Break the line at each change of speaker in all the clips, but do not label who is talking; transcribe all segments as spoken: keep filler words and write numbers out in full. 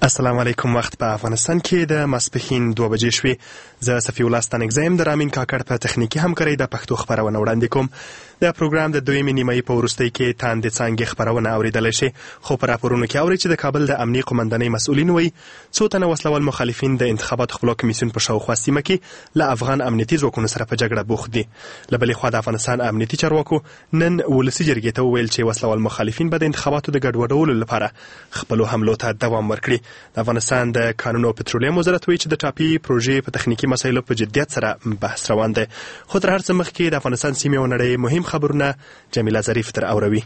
السلام علیکم. وخت په افغانستان کې د ماسپښین دوه بجې شوې. زه صفي الله ستانکزی یم. د رامین کاکړ په تخنیکي همکارۍ د پښتو خپرونه وړاندې کوم. د پروګرام د دویمې نیمایي په وروستۍ کې تاندې څانګې خپرونه اورېدلی شي، خو په راپورونو کې اورئ چې د کابل د امنیې قومندانۍ مسؤلین وایي څو تنه وسلوال مخالفین د انتخاباتو خپلواک کمیسیون په شاوخوا سیمه کې له افغان امنیتي ځواکونو سره په جګړه بوخت دي. له بلې خوا د افغانستان امنیتي چارواکو نن ولسي جرګې ته وویل چې وسلوال مخالفین به د انتخاباتو د ګډوډولو لپاره خپلو حملو ته دوام ورکړي. د افغانستان د کانونو او پټرولیم وزارت وایي چې د ټاپي پروژې په تخنیکي مسایلو په جدیت سره بحث روان دی. خو تر هر څه مخکې د افغانستان سیمې او نړۍ مهم خبرونه جمیله ظریف تر اوروي.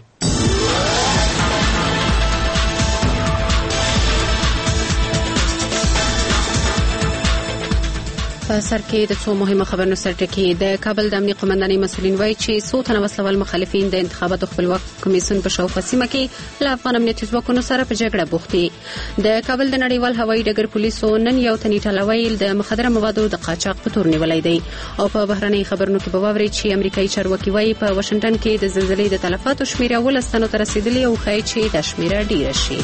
په سر کې د څو مهمو خبرونو سرټکی. د کابل د امنیې قومندانۍ مسؤلین وایي چې څو تنه وسلوال مخالفین د انتخاباتو خپلواک کمیسیون په شاوخوا سیمه کې له افغان امنیتي ځواکونو سره په جګړه بوخت دي. د کابل د نړیوال هوایي ډګر پولیسو نن یو تن ایټالوی د مخدره موادو د قاچاق په تور نیولی دی. او په بهرنۍ خبرونو کې به واورئ چې امریکایي چارواکي وایي په واشنګټن کې د زلزلې د تلفاتو شمیره ولس تنو ته رسیدلې او ښایي چې دا شمیره ډیره شي.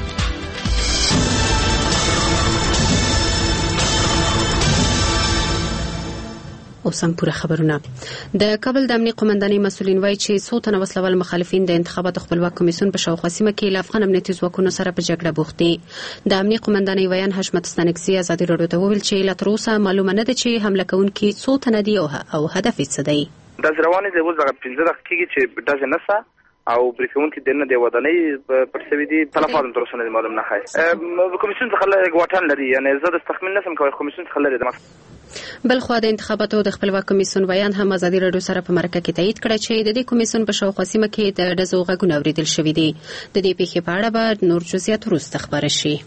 اوس هم پوره خبرونه. د کابل د امنیې قومندانۍ مسؤلین وایي چې څو تنه وسلوال مخالفین د انتخاباتو خپلواک کمیسیون په شاوخوا سیمه کې له افغان امنیتي ځواکونو سره په جګړه بوخت دي. د امنیې قومندانۍ ویان حشمت ستانکزی ازادي راډیو ته وویل چې لا تر اوسه معلومه نه ده چې حمله کوونکي څو تنه دي او هدف یې څه دی.
د روانې د اوس هغه پنځه دقیقې کېږي چې ډزې نسه او بریکون کې دنه د ودانۍ پرسوي دي تلفات تر اوسه نه معلوم نه خای کمیسیون څخه غواټن لري، یعنی زه د تخمین نسم کوي کمیسیون څخه لري.
بل خو د انتخاباتو د خپلواک کمیسیون بیان هم ازادي راډیو سره په مرکه کې تایید کړی چې د دې کمیسیون په شاوخوا سیمه کې د ډزو غږونه اوریدل شوي دي. د دې پیښې په اړه به نور جزئیات وروسته خبره شي.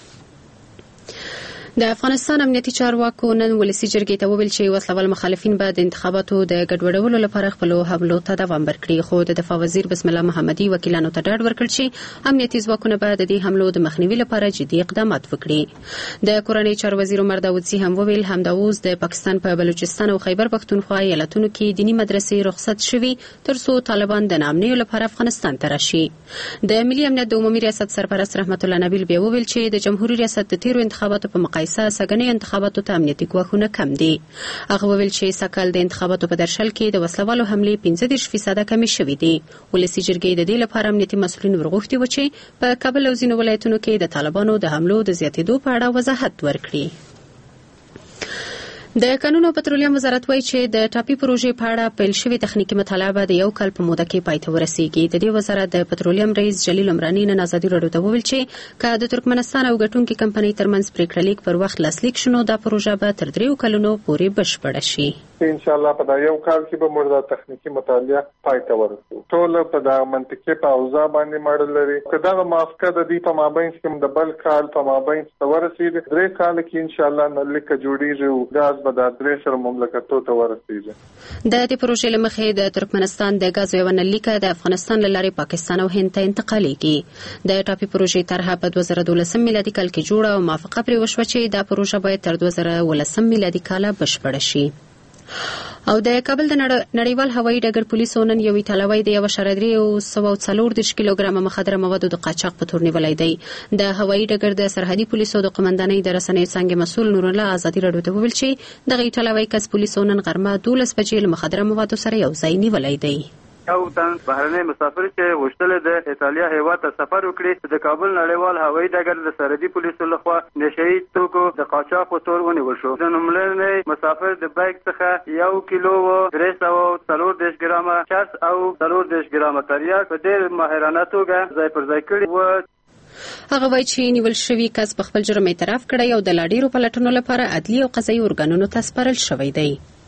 د افغانستان امنیتي چارواکو نن ولسي جرګې ته وویل چې وسلوال مخالفین به د انتخاباتو د ګډوډولو لپاره خپل حملو ته دوام ورکړي. خو د دفاع وزیر بسم الله محمدي وکیلانو ته ډاډ ورکړ چې امنیتي ځواکونه به د دې حملو د مخنیوي لپاره جدي اقدامات وکړي. د کورنۍ چارو وزیر عمر داودزي هم وویل همدا اوس د پاکستان په بلوچستان او خیبر پښتونخوا ایالتونو کې دینی مدرسې رخصت شوي ترڅو طالبان د نامنیو لپاره افغانستان ته راشي. د ملي امنیت د عمومي ریاست سرپرست رحمت الله نبیل بیا وویل چې د جمهوریت ریاست د تیرو انتخاباتو په مقایسه سګنې انتخاباتو ته امنیتي ګواښونه کم دي. هغه وویل چې سکل د انتخاباتو په درشل کې د وسلوالو حملې پنځه دېرش فیصده کمې شوې دي. ولسي جرګې د دې لپاره امنیتي مسؤلین ورغوښتي و چې په کابل او ځینو ولایتونو کې د طالبانو د حملو د زیاتېدو په اړه وضاحت ورکړي. د کانونو او پټرولیم وزارت وایي چې د ټاپي پروژې په اړه پیل شوې تخنیکي مطالعه به د یو کال په موده کې پای ته ورسیږي. د دې وزارت د پټرولیم رئیس جلیل عمراني نن ازادي راډیو ته وویل چې که د ترکمنستان او ګټونکي کمپنۍ ترمنځ پریکړه لیک پر وخت لاسلیک شنو دا پروژه به تر دریو کلونو پورې بشپړه شي.
ان شاء الله په دا یو کال کې به موږ د تخنیکي مطالعه پای ته ورسو. ټول په دا منطقي په اوضاع باندې ماډل لري. که دا موافقه د دې په مابین کې د بل کال په مابین ته ورسیږي درې کال کې ان شاء الله نو لیک جوړیږي او غاز به د درې سره مملکتو ته ورسیږي.
د دې پروژې لمخې د ترکمنستان د غاز یو نلیکه د افغانستان لارې پاکستان او هند ته انتقالیږي. د ټاپي پروژې طرحه په دوه زره دولسم میلادي کال کې جوړه او موافقه پرې وشوه چې دا پروژه باید تر دوه زره ولسم میلادي کال بشپړه شي. او د کابل د نړیوال هوایي ډګر پولیسو نن یو ایټالوی د یو اشاریه درې سوه څلور دېرش کیلوګرامه مخدره موادو د قاچاق په تور نیولی دی. د هوایي ډګر د سرحدي پولیسو د قومندانۍ د رسنیو څانګې مسؤل نور الله ازادي راډیو ته وویل چې دغه ایټالوی کس پولیسو نن غرمه دولس بجې له مخدره موادو سره یو ځای نیولی دی.
یو تن بهرنی مسافر چې غوښتل د ایټالیا هیواد ته سفر وکړي د کابل نړیوال هوایي ډګر د سرحدي پولیسو لخوا نشهیي توکو د قاچاق په تور ونیول شو. د نوملړني مسافر د بیک څخه یو کیلو و درې سوه څلور دېرش ګرامه چرس او څلور دېرش ګرامه تریاک په ډېر ماهرانه توګه ځای پر ځای کړي و.
هغه وایي چې نیول شوي کس په خپل جرم اعتراف کړی او د لا ډېرو پلټنو لپاره عدلي او قضایي ارګانونو ته سپارل شوی دی.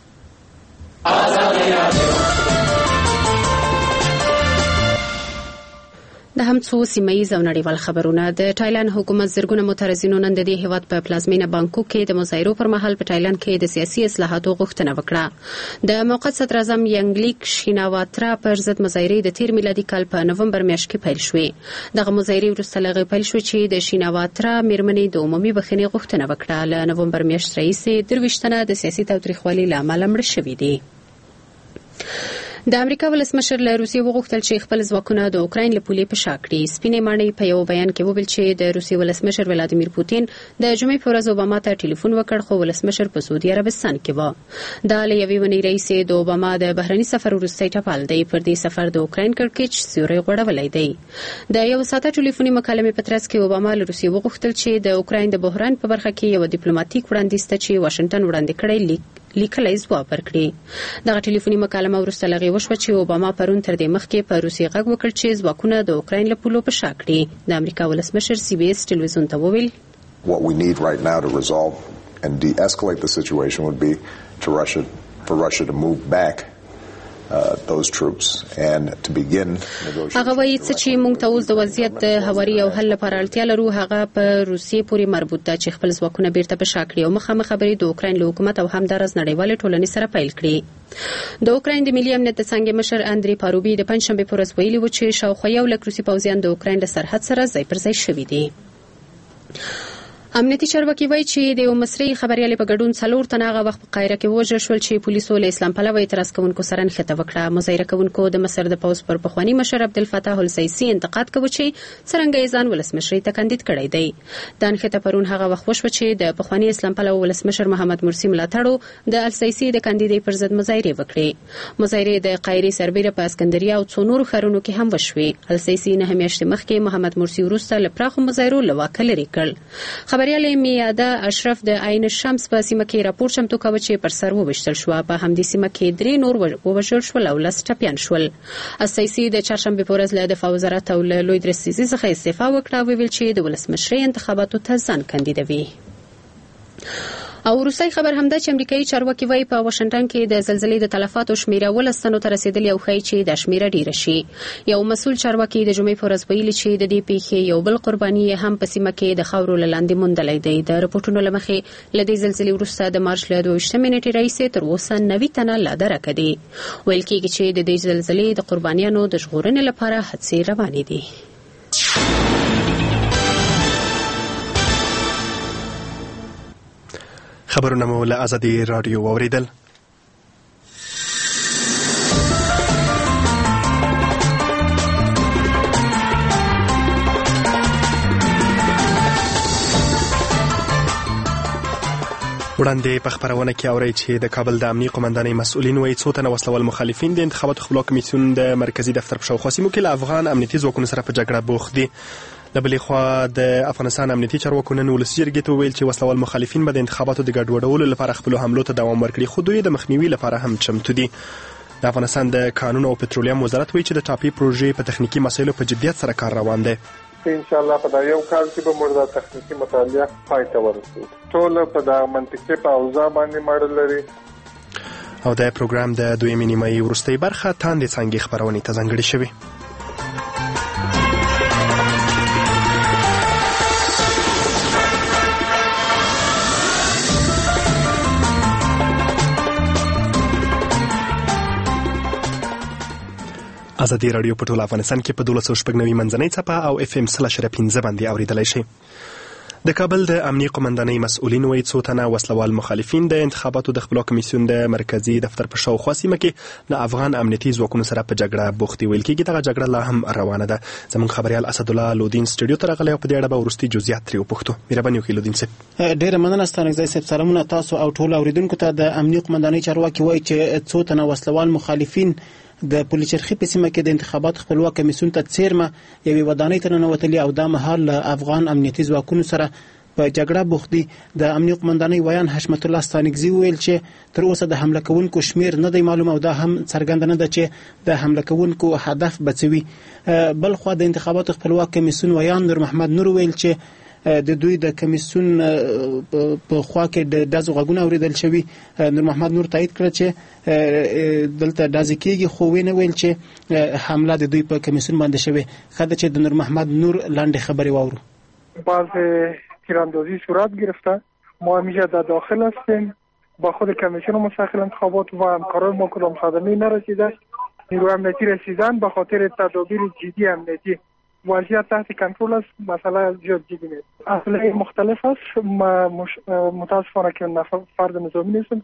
د هم څو سیمایي او نړیوال خبرونه. د تایلند حکومت زرګونه معترضینو نن د دې هیواد په پلازمینه بانکوک کې د مظاهرو پر مهال په تایلند کې د سیاسي اصلاحاتو غوښتنه وکړه. د موقت صدر اعظم ینګلیک شیناواترا پر ضد مظاهرې د تیر میلادي کال په نومبر میاشت کې پیل شوې. دغه مظاهرې وروسته له هغې پیل شوې چې د شیناواترا میرمنې د عمومي بخښنې غوښتنه وکړه. له نومبر میاشت راهیسې درویشت تنه د سیاسي تاوتریخوالي له امله مړه شوي دي. د امریکا ولسمشر له روسیې وغوښتل چې خپل ځواکونه د اوکراین له پولې په شا کړي. سپینې ماڼۍ په یو بیان کې وویل چې د روسیې ولسمشر ولادیمیر پوتین د جمعې په ورځ اوباما ته ټلیفون وکړ، خو ولسمشر په سعودي عربستان کې و. دا له یوې ونې راهیسې د اوباما د بهرني سفر وروستی ټپل دی. پر دې سفر د اوکراین کړکېچ سیوری غوړولی دی. د یو ساعته ټلیفوني مکالمې په ترڅ کې اوباما له روسیې وغوښتل چې د اوکراین د بحران په برخه کې یو ډیپلوماټیک وړاندیز ته چې واشنګټن وړاندې کړی لیک لیکلی ځواب ورکړي. دغه ټلیفوني مکالمه وروسته له هغې وشوه چې اوباما پرون تر دې مخکې په روسیې غږ وکړ چې ځواکونه د اوکراین له پولو په شا کړي. د امریکا ولسمشر سی بي اس ټلویزیون ته وویل
What we need right now to resolve and de-escalate the situation would be to Russia, for Russia to move back Uh, those troops and to begin negotiations.
هغه وایي چې موږ ته اوس د وضعیت د هواري او حل لپاره اړتیا لرو. هغه په روسیې پورې مربوط ده چې خپل ځواکونه بیرته په شا کړي او مخامخ خبرې د اوکراین له حکومت او همدارس نړیوالې ټولنې سره پیل کړي. د اوکراین د ملي امنیت د څانګې مشر اندري پاروبي د پنځشنبې په ورځ ویلي و چې شاوخوا یو لک روسي پوځیان د اوکراین له سرحد سره ځای پر ځای شوي دي. امنیتي چارواکي وایي چې د یو مصري خبریالې په ګډون څلور تنه هغه وخت په قاهره کې ووژل شول چې پولیسو له اسلام پلوه اعتراض کوونکو سره نښته وکړه. مظاهره کوونکو د مصر د پوځ پر پخواني مشر عبدالفتاح السیسي انتقاد کوي چې څرنګه یې ځان ولسمشرۍ ته کاندید کړی دی. دا نښته پرون هغه وخت وشوه چې د پخواني اسلام پلوه ولسمشر محمد مرسي ملاتړو د السیسي د کاندیدۍ پر ضد مظاهرې وکړې. مظاهرې د قاهرې سربیره په اسکندریه او څو نورو ښارونو کې هم وشوې. السیسي نه میاشتې مخکې محمد مرسي وروسته له پراخو مظاهرو له واکه لرې کړ. خبریالې میاده اشرف د عین الشمس په سیمه کې راپور چمتو کاوه چې پر سر وویشتل شو. په همدې سیمه کې درې نور ووژل شول او لس ټپیان شول. السیسي د چهارشنبې په ورځ له دفاع وزارت او له لوی درستیزي څخه استعفا وکړه او ویل چې د ولسمشرۍ انتخاباتو ته ځان کاندیدوي. او روسي خبر همدا چې امریکایي چارواکي وايي په واشنګټن کې د زلزلې د تلفاتو شمیره ولستانو ته رسیدلی او ښایي چې د شمیره ډیره شي. یو مسول چارواکي د جمعې په ورځ ویلي چې د دې پیښې یو بل قرباني هم په سیمه کې د خاورو لاندې موندلی دی. د رپورټونو له مخې له دې زلزلې وروسته د مارچ له دوه ویشتمې نیټې راهیسې تر اوسه نوي تنه لا درکه دي. ویل کېږي چې د دې زلزلې د قربانیانو د ژغورنې لپاره هڅې روانې دي.
خبرونه مو له ازادي رادیو واوریدل. وړاندې په خبرونه کې اوري چې د کابل د امنیتي قومندانۍ مسؤلین وایي څو تنه وسلوال مخالفین د انتخاباتو خپلواک کمیسیون د مرکزی دفتر په شاوخوا سیمو کې له افغان امنیتي ځواکونو سره په جګړه بوخت دي. د بلې خوا د افغانستان امنیتي چارواکو نن ولسي جرګې ته وویل چې وسلوال مخالفین به د انتخاباتو د ګډوډولو لپاره خپلو حملو ته دوام ورکړي، خو دوی د مخنیوي لپاره هم چمتو دي. د افغانستان د کانونو او پټرولیم وزارت وایي چې د ټاپي پروژې په تخنیکي مسایلو په جدیت سره کار روان دی.
ان شاء الله په دا یو کال کې به موږ د تخنیکي مطالعه پای ته ورسوو. ټول په دا منطقي په اوضاع باندې ماډل لري.
او د پروګرام د دویمې نیمایي وروستۍ برخه تاندې څانګې خبرونې ته ځانګړې شوې. ازادي رادیو په ټول افغانستان کې په دولس سوه شپږ نوي منځنۍ څپه او اف ام سل اشاریه پنځه باندې اوریدلی شي. د کابل د امنیتي قومندانۍ مسؤلین وایي څو تنه وسلوال مخالفین د انتخاباتو د خپلواک کمیسیون د مرکزی دفتر په شاوخوا سیمه کې له افغان امنیتي ځواکونو سره په جګړه بوخت دي. ویل کېږي دغه جګړه لا هم روانه ده. زموږ خبریال اسدالله لودین سټوډیو ته راغلی او په دې اړه به وروستي جزئیات ترې وپوښتو. مهرباني وکړئ لودین صاحب.
ډېره مننه ستانکزی صاحب. سلامونه تاسو او ټول اوریدونکو ته. د امنیتي قومندانۍ چارواکي وایي چې څو تنه وسلوال مخالفین د پولیچرخي په سیمه کې د انتخابات خپلواک کمیسیون ته څیرمه یوې ودانۍ ته ننوتلي او دا مهال له افغان امنیتي ځواکونو سره په جګړه بوخت دي. د امنیتي قومندانۍ ویان حشمت الله ستانکزي وویل چې تر اوسه د حمله کوونکو شمیر نه دی معلوم او دا هم څرګنده نه ده چې د حمله کوونکو هدف بڅوي. بل خو د انتخاباتو خپلواک کمیسیون ویان نور محمد نور ویل چې د دوی د کمیسیون په خوا کې د دازو غږونه اوریدل شوي. نور محمد نور تایید کړ چې دلته دازې کېږي، خو وینه ویل چې حمله د دوی په کمیسیون باندې شوی. خاطر چې د نور محمد نور لاندې خبرې واورو.
باز تیراندازی صورت گرفته. ما همیشه در داخل هستیم. با خود کمیسیون مستقل انتخابات و همکاران ما کدام صدمه نرسیده. نیروی امنیتی رسیدن به خاطر تدابیر جدی امنیتی. وضعیت تحت کنترل است. مسئله زیاد جدی نیست. اصلا مختلف است. ما متاسفانه که فرد نظامی نیستم که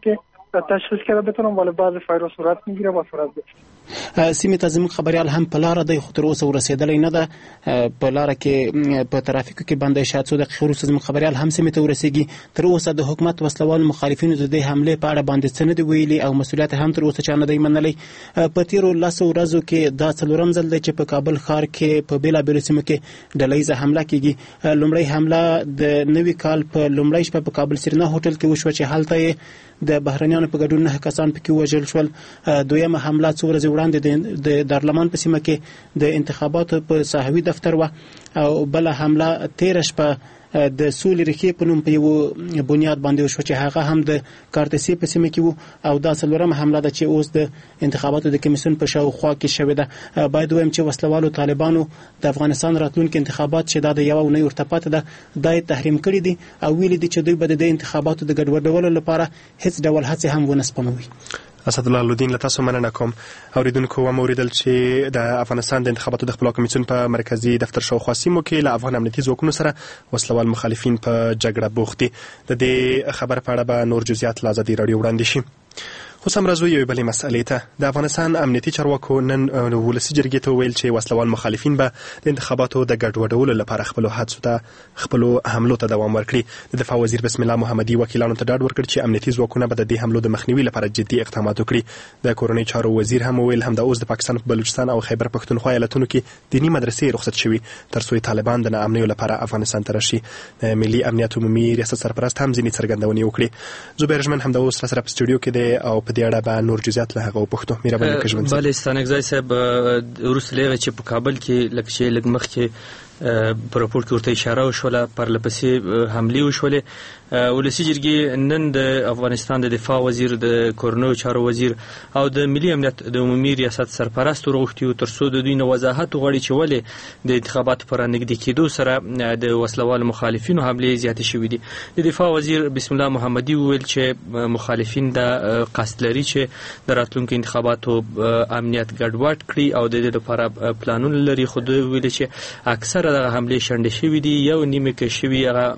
تشخیص کرده بتونم، ولی بعضی فایل صورت میگیره با صورت بشه.
سیمه ته زموږ خبريال هم په لار دی، خو تر اوسه ورسېدلی نه ده. په لار کې په ترافیکو کې بندي شاید څو دقیقې وروسته زموږ خبريال هم سیمه ته ورسېږي. تر اوسه د حکومت وسلوال مخالفینو د دې حمله په اړه باندې څه نه دی ویلي او مسؤلیت هم تر اوسه چا نه دی منلی. په تیرو لسو ورځو کې دا څلورم ځل دی چې په کابل ښار کې په بېلابېلو سیمو کې ډلهییزه حمله کېږي. لومړی حمله د نوي کال په لومړۍ شپه په کابل سرینا هوټل کې وشوه چې هلته یې د بهرنیانو په ګډون نه کسان پکې وژل شول. دویمه حمله څو ورځې وړاندې د دارالمان په سیمه کې د انتخاباتو په صحوي دفتر و او بل حمله تیر شپه د سولې ریښې په نوم په یو بنیاد باندې وشو چې هغه هم د کارتسي په سیمه کې وو او دا څلورمه حمله ده چې اوس د انتخاباتو د کمیسیون په شاوخوا کې شوې ده. باید وایم چې وسلوالو طالبانو د افغانستان راتلونکي انتخابات چې دا د یو اونۍ ورته پاتې ده دا تحریم کړي دي او ویلي دي چې دوی به د انتخاباتو د ګډوډولو لپاره هیڅ ډول هڅې هم ونه سپموي.
اسد الله لودین له تاسو مننه کوم. اوریدونکو و موریدل چې د افغانستان د انتخاباتو د خپلواک کمیسیون په مرکزی دفتر شاوخوا سیمو کې له افغان امنیتي ځواکونو سره وسلوال مخالفین په جګړه بوخت دي. د دې خبر په اړه به نور جزئیات له ازادي راډیو وړاندې شي. خو سم راځو یو بلې مسئلې ته. د افغانستان امنیتي چارواکو نن ولسي جرګې ته ویل چې وسلوال مخالفین به د انتخاباتو د ګډوډولو لپاره خپل هڅو ته خپل حملو ته دوام ورکړي. د دفاع وزیر بسم الله محمدي وکیلانو ته ډاډ ورکړ چې امنیتي ځواکونه به د دې حملو د مخنیوي لپاره جدي اقدامات وکړي. د کورنۍ چارو وزیر هم ویل همدا اوس د پاکستان په بلوچستان او خیبر پښتونخوا ایالتونو کې دینی مدرسې رخصت شوي تر څو طالبان د ناامنۍ لپاره افغانستان ته راشي. ملي امنیت عمومي ریاست سرپرست هم ځینې څرګندونې وکړي. زبیر ژمن همدا اوس سره په استودیو کې دی او په دې اړه به نور جزئیات له هغه پښتو مهرباني وکړئ.
بله ستانګزای صاحب وروسته لغه چې په کابل کې لکه چې لږ مخکې په راپور کې ورته اشاره وشوله پرلپسې حملې وشولې. ولسي جرګې نن د افغانستان د دفاع وزیر د کورنیو چارو وزیر او د ملي امنیت د عمومي ریاست سرپرست وغوښتي تر څو د دوی نه وضاحت وغواړي چې ولې د انتخاباتو پر نږدې کېدو سره د وسلوال مخالفینو حملې زیاتې شوې دي. د دفاع وزیر بسم الله محمدي وویل چې مخالفین د قصد لري چې د راتلونکو انتخاباتو امنیت ګډوډ کړي او د دې لپاره پلانونه لري. خو دوی ویل چې اکثره دغه حملې شنډې شوې دي یو نیمه کې شوي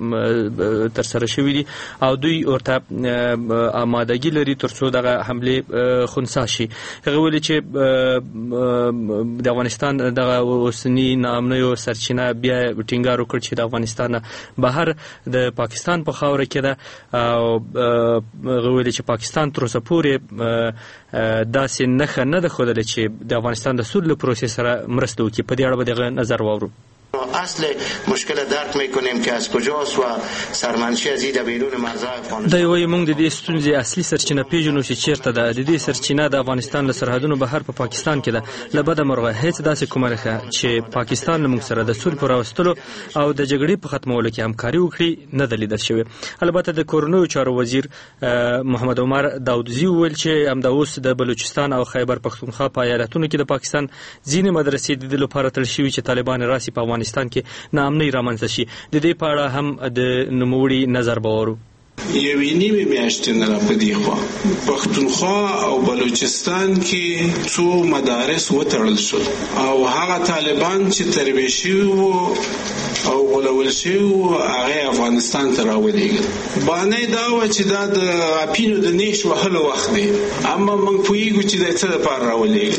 هغه ترسره شوي دي او دوی ورته آمادګي لري تر څو دغه حملې خنثی شي. هغه ویل چې د افغانستان دغه اوسنی ناامنیو سرچینه بیا ټینګار وکړ چې د افغانستان بهر د پاکستان په خاوره کې ده او هغه ویل چې پاکستان تر اوسه پورې داسې نښه نه ده ښودلې چې د افغانستان د سولې پروسې سره مرسته وکړي. په دې اړه به دغه نظر واورو.
اصل مشکل درک میکنیم که از کجاست و سرمنشی از این بیرون مرزهای افغانستان.
دا یوه موږ د دې ستونزې اصلي سرچینه پیژنو چې چیرته ده. د دې سرچینه د افغانستان له سرحدونو بهر په پا پاکستان کې ده. له بده مرغه هیڅ داسې کومه نښه چې پاکستان له موږ سره د سولې په راوستلو او د جګړې په ختمولو کې همکاري وکړي نه ده لیدل شوې. البته د کورنیو چارو وزیر محمد عمر داودزي وویل چې همدا اوس د بلوچستان او خیبر پښتونخوا په ایالتونو کې د پاکستان ځینې مدرسې د دې لپاره تړل شوي چې طالبان راسي په افغانستان کې ناامنۍ رامنځته شي. د دې په اړه هم د نوموړي نظر باورو.
یوې نیمې میاشتې نه را په دې خوا پښتونخوا او بلوچستان کې څو مدارس وتړل شول او هغه طالبان چې تربیه شوي وو او غولول شوي وو هغه افغانستان ته راولېږل. بانه دا وه چې دا د اپینو د نیش وهلو وخت دی، اما موږ پوهېږو چې د څه دپاره راولېږل.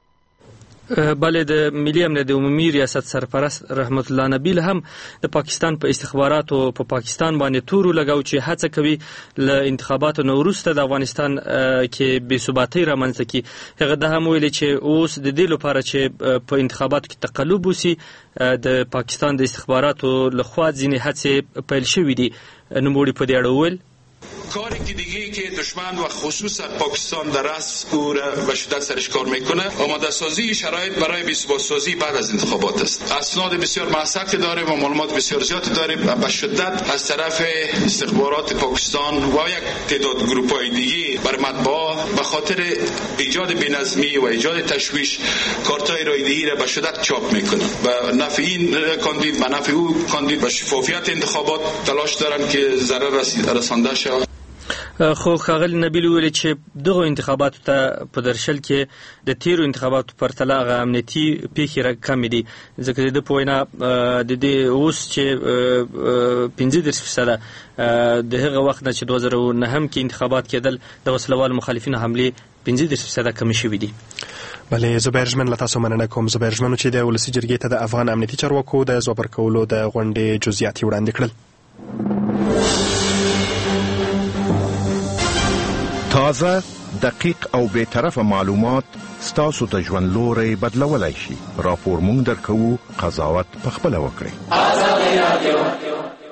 بله د ملي امنیت د عمومي ریاست سرپرست رحمت الله نبیل هم د پاکستان په استخباراتو په پاکستان باندې تورو لګاو چې هڅه کوي له انتخاباتو نه وروسته د افغانستان کې بې ثباتۍ رامنځته کړي. هغه دا هم ویلي چې اوس د دې لپاره چې په انتخاباتو کې تقلب وشي د پاکستان د استخباراتو لخوا ځینې هڅې پیل شوي دي. نوموړي په دې اړه وویل
کاری که دیگه که دشمن و خصوصا پاکستان در است او را به شدت سرش کار میکنه آماده سازی شرایط برای بی‌ثبات سازی بعد از انتخابات است. اسناد بسیار موثق داریم و معلومات بسیار زیاد داریم و به شدت از طرف استخبارات پاکستان و یک تعداد گروه‌های دیگه بر مطبوعات به خاطر ایجاد بی‌نظمی و ایجاد تشویش کارتای رایدهی را به شدت چاپ میکنن. به نفع این کاندید به نفع او کاندید و شفافیت انتخابات تلاش دارن که ضرر رسانده شود.
خو ښاغلي نبیل ویل چې دغه انتخاباتو ته په درشل کې د تیرو انتخاباتو پرتله هغه امنیتي پیښې کمې دي، ځکه د په وینا د دې اوس چې پنځه دېرش فیصده د هغه وخت نه چې دوه زره او نهم کې انتخابات کېدل د وسلوال مخالفینو حملې پنځه دېرش فیصده کمې شوې دي.
بله زبیر ژمن له تاسو مننه کوم. زبیر ژمنو چې د ولسي جرګې ته د افغان امنیتي چارواکو د ځواب ورکولو د غونډې جزئیات یې وړاندې کړل.
تازه، دقیق او بی‌طرفه معلومات ستاسو ته ژوند لوری بدلولی شي. راپور مونږ درکوو، قضاوت پخپله وکړئ.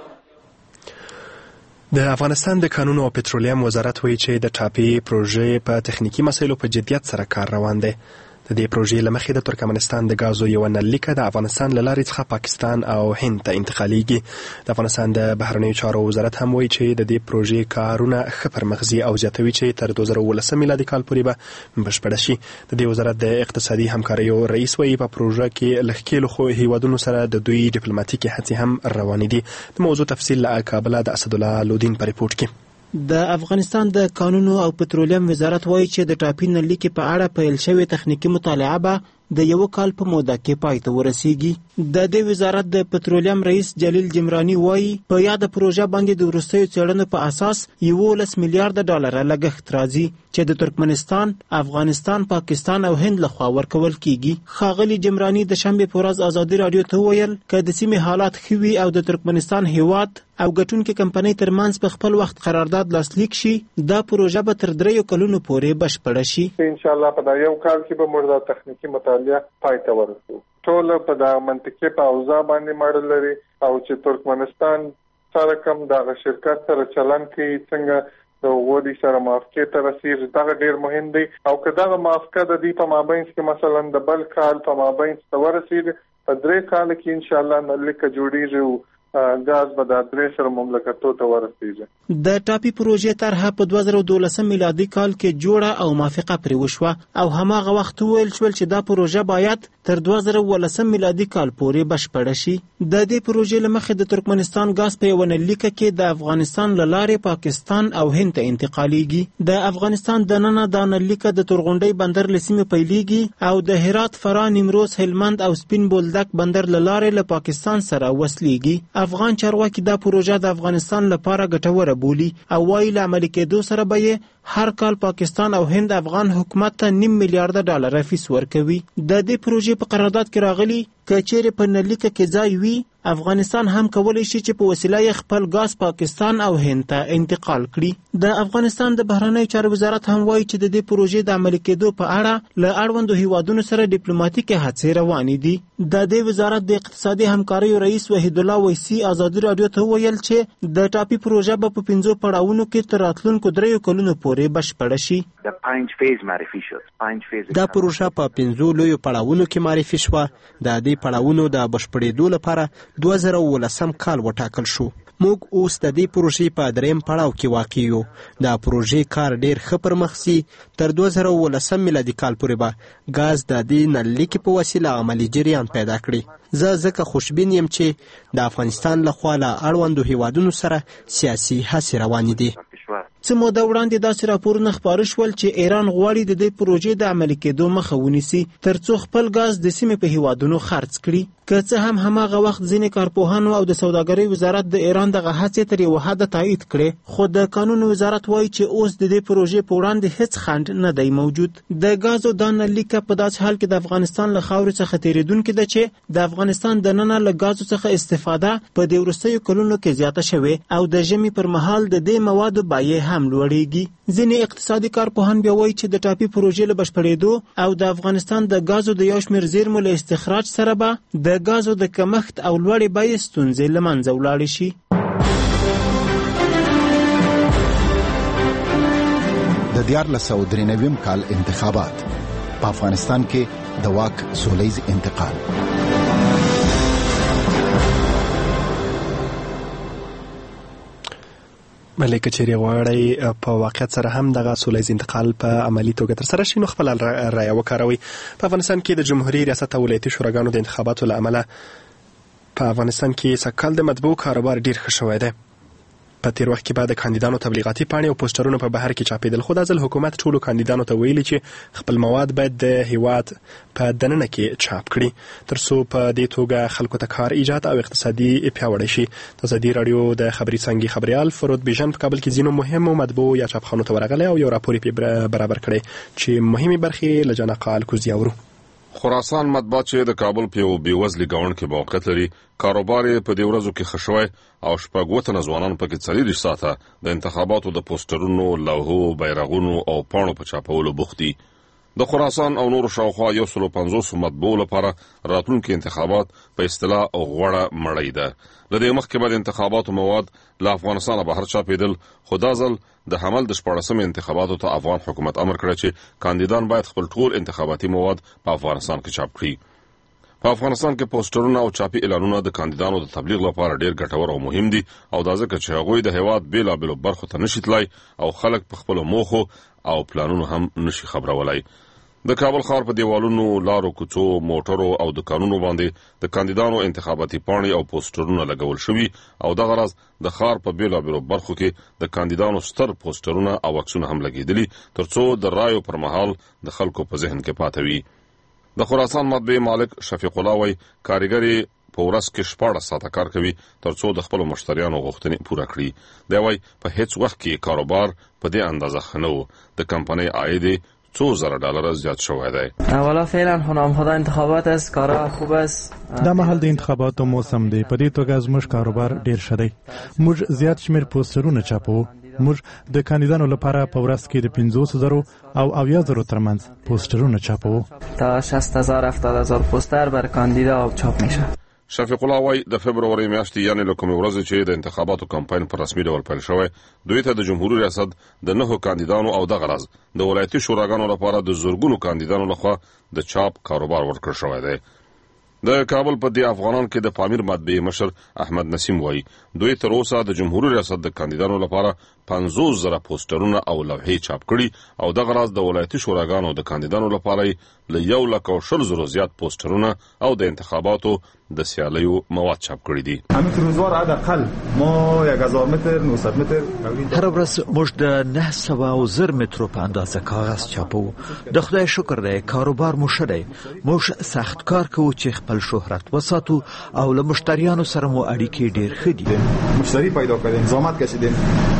د افغانستان د کانونو او پټرولیم وزارت وایي چې د ټاپي پروژې په تخنیکي مسایلو په جدیت سره کار روان دی. د دې پروژې له مخې د ترکمنستان د غازو یوه نللیکه د افغانستان له لارې څخه پاکستان او هند ته انتقالیږي. د افغانستان د بهرنیو چارو وزارت هم وایي چې د دې پروژې کارونه ښه پرمخځي او زیاتوي چې تر دوه زره اوولسم میلادي کال پورې به بشپړه شي. د دې وزارت د اقتصادي همکاریو رئیس وایي په پروژه کې له ښکېلو هیوادونو سره د دوی ډیپلوماټیکي هڅې هم روانې دي. د موضوع تفصیل له کابله د اسدالله لودین په ریپورت کې.
د افغانستان د کانونو او پټرولیم وزارت وایي چې د ټاپي نللیکې په اړه پیل شوې تخنیکي مطالعه به د یو کال په موده کې پای ته ورسیږي. د دې وزارت د پټرولیم رئیس جلیل جمرانی وایي په یاد پروژه باندې د وروستیو څېړنو په اساس یولس میلیارډ ډالر لګښت راځي چې د ترکمنستان، افغانستان، پاکستان او هند لخوا ورکول کیږي. ښاغلي جمرانی د شنبې په ورځ ازادي راډیو ته وویل که د سیمې حالات ښه وي او د ترکمنستان هیواد او ګټونکې کمپنۍ ترمنځ په خپل وخت قرارداد لاسلیک شي، دا پروژه به تر دریو کلونو پورې بشپړه شي.
ان شاء الله په دا یو کال کې به موږ دا تخنیکي مطالعه پای ته ورسوو. ټول په دا منطقي په اوضاع باندې ماډل لري او چې ترکمنستان سره کوم دغه شرکت سره چلن کوي څنګه د وګړي سره موافقه ته رسیږي، دا ډیر مهم دی. او که دا موافقه د دې په مابین کې مثلا د بل کال په مابین ته ورسیږي، په درې کال کې ان شاء الله نللیکه جوړیږي، غاز به د درې سره مملکتو ته ورسیږي.
د ټاپي پروژې طرحه په دوه زره او دولسم میلادي کال کې جوړه او موافقه پرې وشوه او هماغه وخت ویل شول چې دا پروژه باید تر دوه زره اوولسم میلادي کال پورې بشپړه شي. د دې پروژې له مخې د ترکمنستان غاز په یوه نللیکه کې د افغانستان له لارې پاکستان او هند ته انتقالیږي. د افغانستان دننه دا نللیکه د تورغونډۍ بندر له سیمې پیلیږي او د هرات، فراه، نیمروز، هلمند او سپین بولدک بندر له لارې له پاکستان سره وصلیږي. افغان چارواکي دا پروژه د افغانستان لپاره ګټوره بولي او وایي له عملي کېدو سره به یې هر کال پاکستان او هند افغان حکومت ته نیم میلیارډ ډالر فیس ورکوي. د دې پروژې په قرارداد کې راغلي که چیرې په نللیکه کې ځای وي، افغانستان هم کولی شي چې په وسیله یې خپل غاز پاکستان او هند ته انتقال کړي. د افغانستان د بهرنیو چارو وزارت هم وایي چې د دې پروژې د عملي کېدو په اړه له اړوندو هیوادونو سره ډیپلوماټیکې هڅې روانې دي. د دې وزارت د اقتصادي همکاریو رئیس وحید الله ویسي ازادي راډیو ته وویل چې د ټاپي پروژه به په پنځو پړاوونو کې تر راتلونکو دریو کلونو پورې بشپړه شي.
دا پروژه په پنځو لویو پړاوونو کې معرفي شوه. د دې پړاوونو د بشپړېدو لپاره دوه زره اوولسم کال وټاکل شو. موږ اوس د دې پروژې په دریم پړاو کې واقع یو. د پروژې کار ډیر ښه پرمخ ځي. تر دوه زره اوولسم میلادي کال پورې به غاز د دې نللیکې په وسیله عملي جریان پیدا کړي. زه ځکه خوشبین یم چې د افغانستان لخوا له اړوندو هیوادونو سره سیاسي هڅې روانې دي.
څه موده وړاندې داسې راپورونه خپاره شول چې ایران غواړي د دې پروژې د عملي کېدو مخه ونیسي ترڅو خپل غاز د سیمې په هیوادونو خرڅ کړي. که څه هم هماغه وخت ځینې کارپوهانو او د سوداګرۍ وزارت د ایران دغه هڅې تر یوه حده تایید کړې، خو د قانون وزارت وایي چې اوس د دې پروژې په وړاندې هیڅ خنډ نه دی موجود. د غازو دا نللیکه په داسې حال کې د افغانستان له خاورې څخه تېرېدونکې ده چې د افغانستان دننه له غازو څخه استفاده په دې وروستیو کلونو کې زیاته شوې او د ژمي پر مهال د دې موادو بیې هم لوړېږي. ځینې اقتصادي کارپوهان بیا وایي چې د ټاپي پروژې له بشپړېدو او د افغانستان د غازو د یو شمېر زیرمو له استخراج سره به د غازو د کمښت او لوړې بیې ستونزې له منځه ولاړې شي.
د دیارلس سوه درې نوي کال انتخابات په افغانستان کې د واک سولیز انتقال.
ملک چیرې غواړي په واقعیت سره هم دغه سولیز انتقال په عملی توګه تر سره شي نو خپل رایه وکاروي. په افغانستان کې د جمهوریت ریاست او ولایتي شوراګانو د انتخاباتو له امله په افغانستان کې سږ کال د مطبوع کاروبار ډیر ښه شوی دی. په تیر وخت کې به د کاندیدانو تبلیغاتي پاڼې او پوسټرونه په بهر کې چاپېدل، خو دا ځل حکومت ټولو کاندیدانو ته ویلي چې خپل مواد باید د هیواد په دننه کې چاپ کړي تر څو په دې توګه خلکو ته کار ایجاد او اقتصادي پیاوړی شي. د ازادي راډیو د خبري څانګې خبريال فرود بیژن په کابل کې ځینو مهمو مطبوع یا چاپخانو ته ورغلی او یو راپور یې برابر کړی چې مهمې برخې له جناق الکوزي اورو.
خراسان مطبوعات چې د کابل په یو بیوزلي ګاونډ کې موقعیت لري، کاروبار یې په دې ورځو کې خشوي او شپږ وتنه ځوانان په کې څلور ساعته د انتخاباتو د پوسټرونو، لوحو، بیرغونو او پاڼو په چاپولو بوخت دي. د خراسان او نور شاوخوا یو سل پنځوس مطبوع لپاره راتلونکي انتخابات په اصطلاح غوړه مړۍ ده. له دې مخکې به د انتخاباتو مواد له افغانستانه بهر چاپېدل، خو دا ځل د حمل د شپاړسمې انتخاباتو ته افغان حکومت امر کړی چې کاندیدان باید خپل ټول انتخاباتي مواد په افغانستان کې چاپ کړي. په افغانستان کې پوسټرونه او چاپي اعلانونه د کاندیدانو د تبلیغ لپاره ډیر ګټور او مهم دي، او دا ځکه چې هغوی د هیواد بیلابیلو برخو ته نشي تلای او خلک په خپلو موخو او پلانونو هم نشي خبرولای. د کابل ښار په دیوالونو، لارو کوڅو، موټرو او دکانونو باندې د کاندیدانو انتخاباتي پاڼې او پوسټرونه لګول شوي او دغه راز د ښار په بیلابیلو برخو کې د کاندیدانو ستر پوسټرونه او عکسونه هم لګېدلي تر څو د رایو پر مهال د خلکو په ذهن کې پاته وي. د خراسان مطبعې مالک شفیق الله وایي کارګر په ورځ کې شپاړس ساعته کار کوي تر څو د خپلو مشتریانو غوښتنې پوره کړي. دی وایي په هیڅ وخت کې کاروبار په دې اندازه ښه نه و. د کمپنۍ عاید څو زره ډالر زیات شوی دی.
اولا فعلا خنامخدا انتخابات است، کارا خوب است.
دا مهال د انتخاباتو موسم دی، په دې توګه زموږ کاروبار ډیر ښه دی. موږ زیات شمیر پوسټرونه چاپو. موږ د کاندیدانو لپاره په ورځ کې د پنځوس زرو او اویا زرو ترمنځ پوسټرونه چاپو.
تا شصت هزار هفتاد هزار پوستر بر کاندیدا چاپ میشه.
شفیق الله وایي د فبروري میاشتې یعنې له کومې ورځې چې د انتخاباتو کمپاین په رسمي ډول پیل شوی، دوی ته د جمهوري ریاست د نهو کاندیدانو او دغه راز د ولایتي شوراګانو لپاره د زرګونو کاندیدانو لخوا د چاپ کاروبار ورکړل شوی دی. د کابل په دې افغانان کې د پامیر مطبعې مشر احمد نسیم وایي دوی تر اوسه د جمهوري ریاست د کاندیدانو لپاره پنځوس زره پوسټرونه او لوحې چاپ کړي او دغه راز د ولایتي شوراګانو د کاندیدانو لپاره له یو لک او شل زرو زیات پوسټرونه او د انتخاباتو د سیالیو مواد چاپ کړي دي.
همین روزوار حداقل ما یک هزار متر نهصد متر
هر ورځ موږ د نه سوه او زر مترو په اندازه کاغذ چاپو. د خدای شکر دی کاروبار مو ښه دی. موږ سخت کار کوو چې خپل شهرت وساتو او له مشتریانو سره مو اړیکې ډیر ښه دي.
مشتری پیدا کړئ، زحمت کشیدین.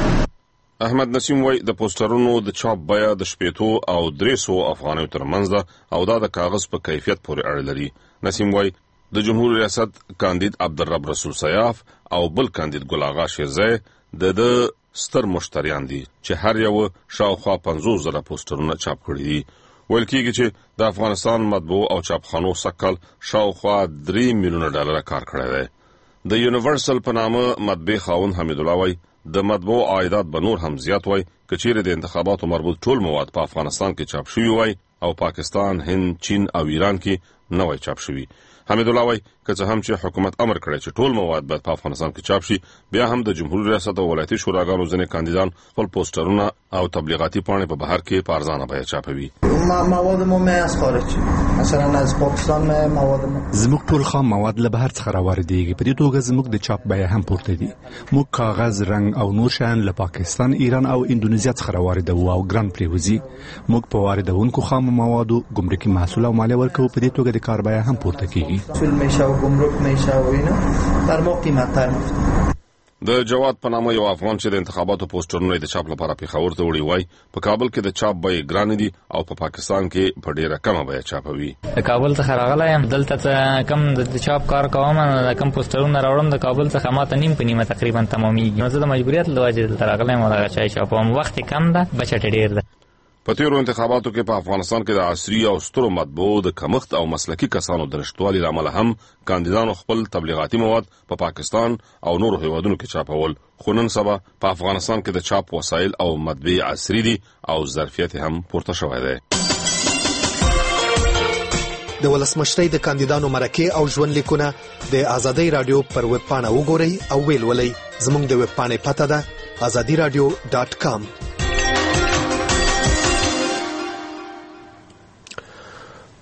احمد نسیم وایي د پوسټرونو د چاپ بیه د شپېتو او درې سوو افغانیو ترمنځ ده او دا د کاغذ په کیفیت پورې اړه لري. نسیم وایي د جمهور ریاست کاندید عبدالرب رسول سیاف او بل کاندید ګل آغا شیرزی د د ستر مشتریان دي چې هر یو شاوخوا پنځوس زره پوسټرونه چاپ کړي دي. ویل کېږي چې د افغانستان مطبوع او چاپخانو سکل شاوخوا درې میلیونه ډالره کار کړی دی. د یونیورسل په نامه مطبعې خاوند حمید الله وایي د مطبوع عایدات به نور هم زیات وای که چیرې د انتخاباتو مربوط ټول مواد په افغانستان کې چاپ شوي وای او پاکستان، هند، چین او ایران کې نه وای چاپ شوي. حمید الله وایي که څه هم چې حکومت امر کړی چې ټول مواد باید په افغانستان کې چاپ شي، بیا هم د جمهوریت ریاست او ولایتي شوراګانو ځینې کاندیدان خپل پوسټرونه او تبلیغاتي پاڼې په بهر کې په ارزانه بیه چاپوي.
مواد ما از خارج مثلا از پاکستان مواد ما
زموږ ټول خام مواد له بهر څخه راواردېږي. په دې توګه زموږ د چاپ بیه هم پورته دي. موږ کاغذ، رنګ او نور شیان له پاکستان، ایران او اندونیزیا څخه راواردوو او ګران پرېوځي. موږ په واردونکو خام موادو ګمرکي محصول او مالیه ورکوو. په دې توګه د کار بیه هم پورته کېږي.
گمرک میشه و اینا در ما قیمت تر میفته.
د جواد په نامه یو افغان چې د انتخاباتو پوسټرونه د چاپ لپاره پیښور ته وړي وای په کابل کې د چاپ بیې ګرانې دي او په پا پاکستان کې په ډیره کمه بیه چاپوي.
د کابل څخه راغلی یم، دلته کم د چاپ کار کوم، د کم پوسټرونه راوړم د کابل څخه ماته نیم په نیمه تقریبا تمامېږي. نو زه د مجبوریت له وجې دلته راغلی یم او دغه چای چاپوم. وخت کم ده، بچت ډېر ده.
په تیرو انتخاباتو کې په افغانستان کې د عصري او سترو مطبوعو د کمښت او مسلکي کسانو د نشتوالي له امله هم کاندیدانو خپل تبلیغاتي مواد په پا پاکستان او نورو هیوادونو کې چاپول. خو نن سبا په افغانستان کې د چاپ وسایل او مطبعې عصري دي او ظرفیت هم پورته شوی دی.
د ولسمشرۍ د کاندیدانو مرکې او ژوند لیکونه د ازادۍ رادیو پر ویب پاڼه وګورئ او ویل ولئ. زموږ د ویب پاڼې پته ده ازادي رادیو ډاټ کام.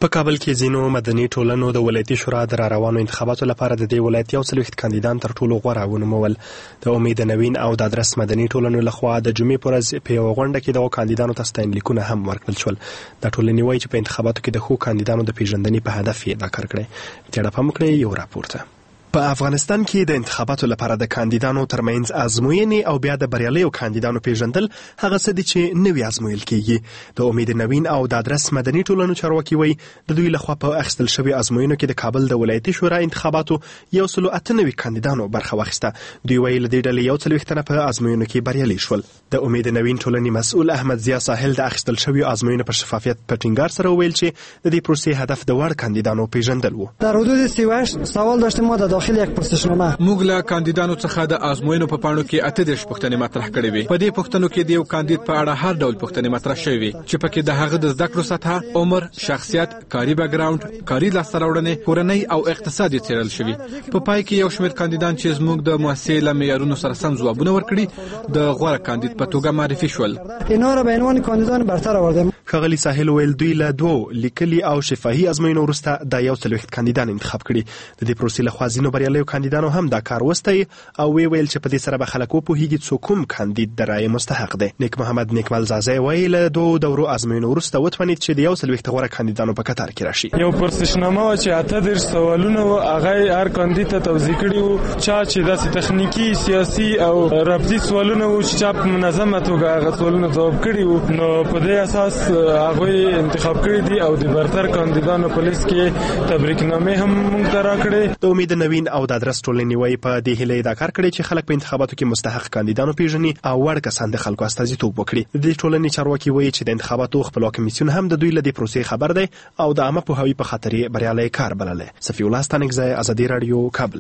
په کابل کې ځینو مدني ټولنو د ولایتي شورا د راروانو انتخاباتو لپاره د دې ولایت یو څلوېښت کاندیدان تر ټولو غوره ونومول. د امید نوین او د ادرس مدني ټولنو لخوا د جمعې په ورځ په یوه غونډه کې دغو کاندیدانو ته ستاینلیکونه هم ورکړل شول. دا ټولنې وایي چې په انتخاباتو کې د ښو کاندیدانو د پیژندنې په هدف یې دا کار کړی. تیړه پام کړئ یو راپور ته. په افغانستان کې د انتخاباتو لپاره د کاندیدانو ترمنځ ازموینې او بیا د بریالیو کاندیدانو پیژندل هغه څه دي چې نوي ازمویل کیږي. د امید نوین او د ادرس مدني ټولنو چارواکي وایي د دوی لخوا په اخیستل شوي ازموینو کې د کابل د ولایتي شورا انتخاباتو یو سلو اته نوي کاندیدانو برخه واخیسته. دوی وایي له دې ډلې یو څلوېښت تنه په ازموینو کې بریالي شول. د امید نوین ټولنې مسؤل احمد ضیا ساحل د اخیستل شوي ازموینو په شفافیت په ټینګار سره وویل چې د دې پروسې هدف د وړ کاندیدانو پیژندل و.
در حدود سی و هشت سوال داشتیم ما در داخل یک پرسشنامه.
موږ له کاندیدانو څخه د ازموینو په پاڼو کې اته دېرش پوښتنې مطرح کړې وې. په دې پوښتنو کې د یو کاندید په اړه هر ډول پوښتنې مطرح شوې وې چې پکې د هغه د زده کړو سطحه، عمر، شخصیت، کاري بیکګراوند، کاري لاسته راوړنې، کورنۍ او اقتصاد یې څېړل شوي. په پا پای کې یو شمېر کاندیدان چې زموږ د مؤسسې له معیارونو سره سم ځوابونه ورکړي د غوره کاندید په توګه معرفي شول.
اینا را به عنوان کاندیدان برتر آوردیم.
ښاغلي ساحل ویل دوی له دوو لیکلي او شفاهي ازموینو وروسته د یو څلوېښت کاندیدان انتخاب کړي. د دې پروسې لخوا ځینو بریالیو کاندیدانو هم دا کار وستی او وی ویل چې په دې سره به خلک وپوهیږي څوک کوم کاندید د رایې مستحق دی. نیک محمد نیکمل زازی وایي له دوو دورو ازموینو وروسته وتوانید چې د یو څلوېښت غوره کاندیدانو په کتار کې راشي.
یو پرسشنامه وه چې اته دېرش سوالونه وو، هغه هر کاندید ته توضیح کړي وو. چا چې داسې تخنیکي، سیاسي او ربطي سوالونه وو چې چا په منظمه توګه هغه سوالونه ځواب کړي وو، نو په دې اساس هغوی انتخاب کړي دي او د برتر کاندیدانو په لیست کې تبریکنامې هم موږ ته راکړې.
د امید نوین او د ادرس ټولنې وایي په دې هیله یې دا کار کړی چې خلک په انتخاباتو کې مستحق کاندیدانو پیژني او وړ کسان د خلکو استازیتوب وکړي. د دې ټولنې چارواکي وایي چې د انتخاباتو خپلواک کمیسیون هم د دوی له دې پروسې خبر دی او د عامه پوهاوي په خاطر یې بریالی کار بللی. صفي الله ستانکزی، ازادي راډیو، کابل.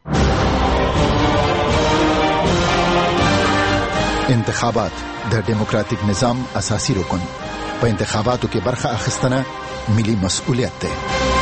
انتخابات د ډیموکراتیک نظام اساسي رکن. په انتخاباتو کې برخه اخیستنه ملي مسؤلیت دی.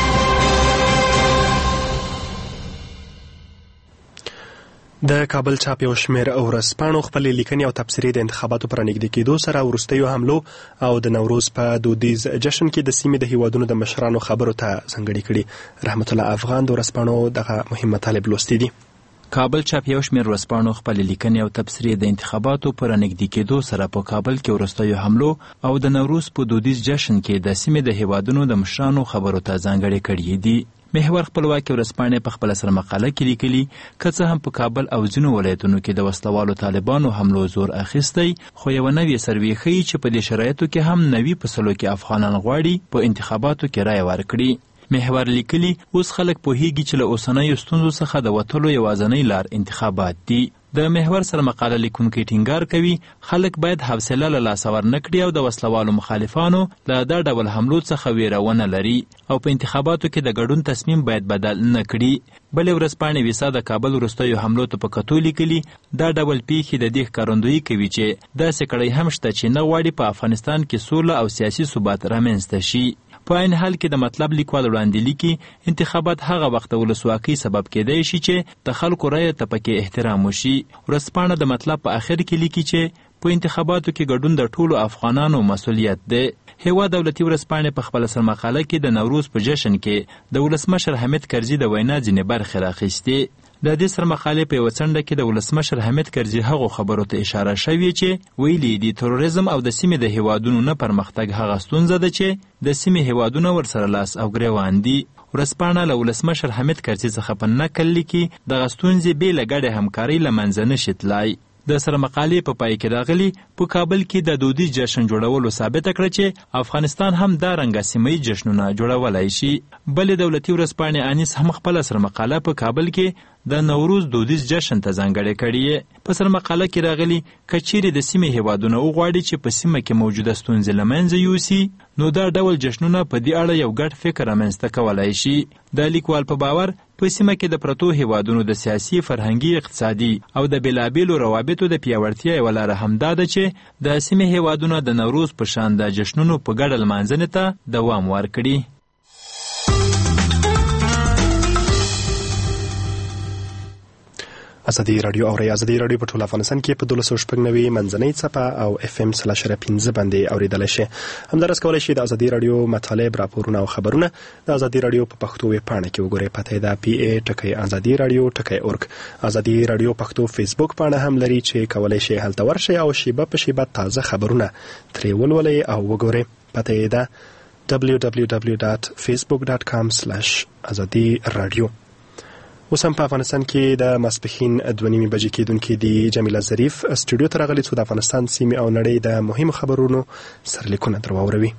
د کابل چاپ یو شمېر ورځپاڼو خپلې لیکنې او تبصرې د انتخاباتو پر نږدې کېدو سره وروستیو حملو او د نوروز په دودیز جشن کې د سیمې د هیوادونو د مشرانو خبرو ته ځانګړې کړي. رحمت الله افغان د ورځپاڼو دغه مهم مطالب لوستي دي.
کابل چاپ یو شمېر ورځپاڼو خپلې لیکنې او تبصرې د انتخاباتو پر نږدې کېدو سره په کابل کې وروستیو حملو او د نوروز په دودیز جشن کې د سیمې د هیوادونو د مشرانو خبرو ته ځانګړې کړي دي. محور خپلواکي ورځپاڼې په خپله سره مقاله کې لیکلي که څه هم په کابل او ځینو ولایتونو کې د وسلوالو طالبانو حملو زور اخیستی، خو یوه نوې سروې ښیي چې په دې شرایطو کې هم نوي فصلو کې افغانان غواړي په انتخاباتو کې رایه ورکړي. محور لیکلي اوس خلک پوهیږي چې له اوسنیو ستونزو څخه د وتلو یوازینۍ لار انتخابات دي. د محور سره مقاله لیکونکی ټینګار کوي خلک باید حوصله له لاسه ورنکړي او د وسلوالو مخالفانو له دا ډول حملو څخه ویره ونه لري او په انتخاباتو کې د ګډون تصمیم باید بدل نه کړي. بلې ورځپاڼې ویسا د کابل وروستیو حملو ته په کتو لیکلي دا ډول پیښې د دې ښکارندویي کوي چې داسې کړۍ هم شته چې نه غواړي په افغانستان کې سوله او سیاسي ثبات رامنځته شي. په عین حال کې د مطلب لیکوال وړاندې لیکي انتخابات هغه وخت د ولسواکۍ سبب کېدای شي چې د خلکو رایې ته پکې احترام وشي. ورځپاڼه د مطلب په آخر کې لیکي چې په انتخاباتو کې ګډون د ټولو افغانانو مسؤلیت دی. هیواد دولتي ورځپاڼې په خپله سرمقاله کې د نوروز په جشن کې د ولسمشر حمید کرزي د وینا ځینې برخې راخیستې. د دې سرمقالې په یوه څنډه کې د ولسمشر حمید کرزي هغو خبرو ته اشاره شوې چې ویلي دي تروریزم او د سیمې د هیوادونو نه پرمختګ هغه ستونزه ده چې د سیمې هیوادونه ورسره لاس او ګریوان دي. ورځپاڼه له ولسمشر حمید کرزي څخه په نقل لیکي دغه ستونزې بې له ګډې همکارۍ له منځه نشي تلای. د سرمقالې په پای کې راغلي په کابل کې د دودیز جشن جوړولو ثابته کړه چې افغانستان هم دا رنګه سیمه ییز جشنونه جوړولی شي. بلې دولتي ورځپاڼې انیس هم خپله سرمقاله په کابل کې د نوروز دودیز جشن ته ځانګړې کړې. په سرمقاله کې راغلي که چیرې د سیمې هیوادونه وغواړي چې په سیمه کې موجوده ستونزې له منځه یوسي نو دا ډول جشنونه په دې اړه یو ګډ فکر رامنځته کولی شي. د لیکوال په باور په سیمه کې د پرتو هیوادونو د سیاسي، فرهنګي، اقتصادي او د بېلابېلو روابطو د پیاوړتیا یوه لاره همدا ده چې د سیمې هیوادونه د نوروز په شان د جشنونو په ګډه لمانځنې ته دوام ورکړي.
ازادي رادیو او ازادي رادیو په ټول افغانستان کې په دولس سوه شپږ نوي منځنۍ څپه او اف ام سلاش پنځه باندې اوریدل شي. همدارس کولای شي د ازادي رادیو مطالب راپورونه او خبرونه د ازادي رادیو په پښتو ویب پاڼه کې وګورئ. پته دا پی ای ټکی ازادي رادیو ټکی اورګ. ازادي رادیو پښتو فیسبوک پاڼه هم لري چې کولای شي هلته ورشي او شیبه په شیبه تازه خبرونه ترې ولولئ او وګورئ. پته دا دبلیو دبلیو دبلیو ډاټ فیسبوک ډاټ کام سلاش ازادي رادیو. اوس هم په افغانستان کې د ماسپښین دوه نیمې بجې کېدونکې د جمیله ظریف سټوډیو ته راغلي څو د افغانستان سیمې او نړۍ د مهمو خبرونو سرلیکونه در واوروي.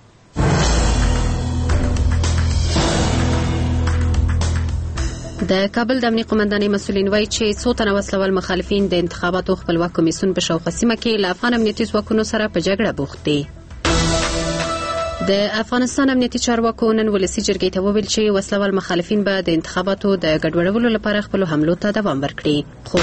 د کابل د امنیتي قومندانۍ مسؤلین وایي چې څو تنه وسلوال مخالفین د انتخاباتو خپلواک کمیسیون په شاوخوا سیمه کې له افغان امنیتي ځواکونو سره په جګړه بوخت دي. د افغانستان امنیتي چارواکو نن ولسي جرګې ته وویل چې وسلوال مخالفین به د انتخاباتو د ګډوډولو لپاره خپل حملو ته دوام ورکړي.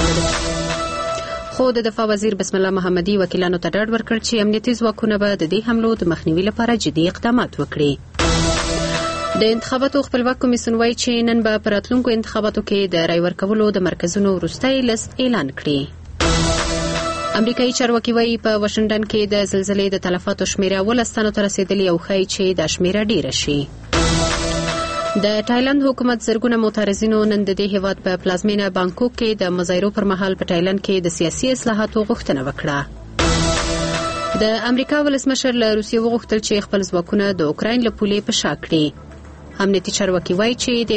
خو د دفاع وزیر بسم الله محمدي وکیلانو ته ډاډ ورکړ چې امنیتي ځواکونه به د دې حملو د مخنیوي لپاره جدي اقدامات وکړي. د انتخاباتو خپلواک کمیسیون وایي چې نن به په راتلونکو انتخاباتو کې د رای ورکولو د مرکزونو وروستی لیست اعلان کړي. امریکایي چارواکي وایي په واشنګټن کې د زلزلې د تلفاتو شمیره ولس تنو ته رسیدلې او ښایي چې دا شمیره ډیره شي. د تایلند حکومت زرګونه معترضینو نن د دې هیواد په پلازمینه بانکوک کې د مظاهرو پر مهال په تایلند کې د سیاسي اصلاحاتو غوښتنه وکړه. د امریکا ولسمشر له روسیې وغوښتل چې خپل ځواکونه د اوکراین له پولې په شا کړي. امنیتي چارواکي وایي چې د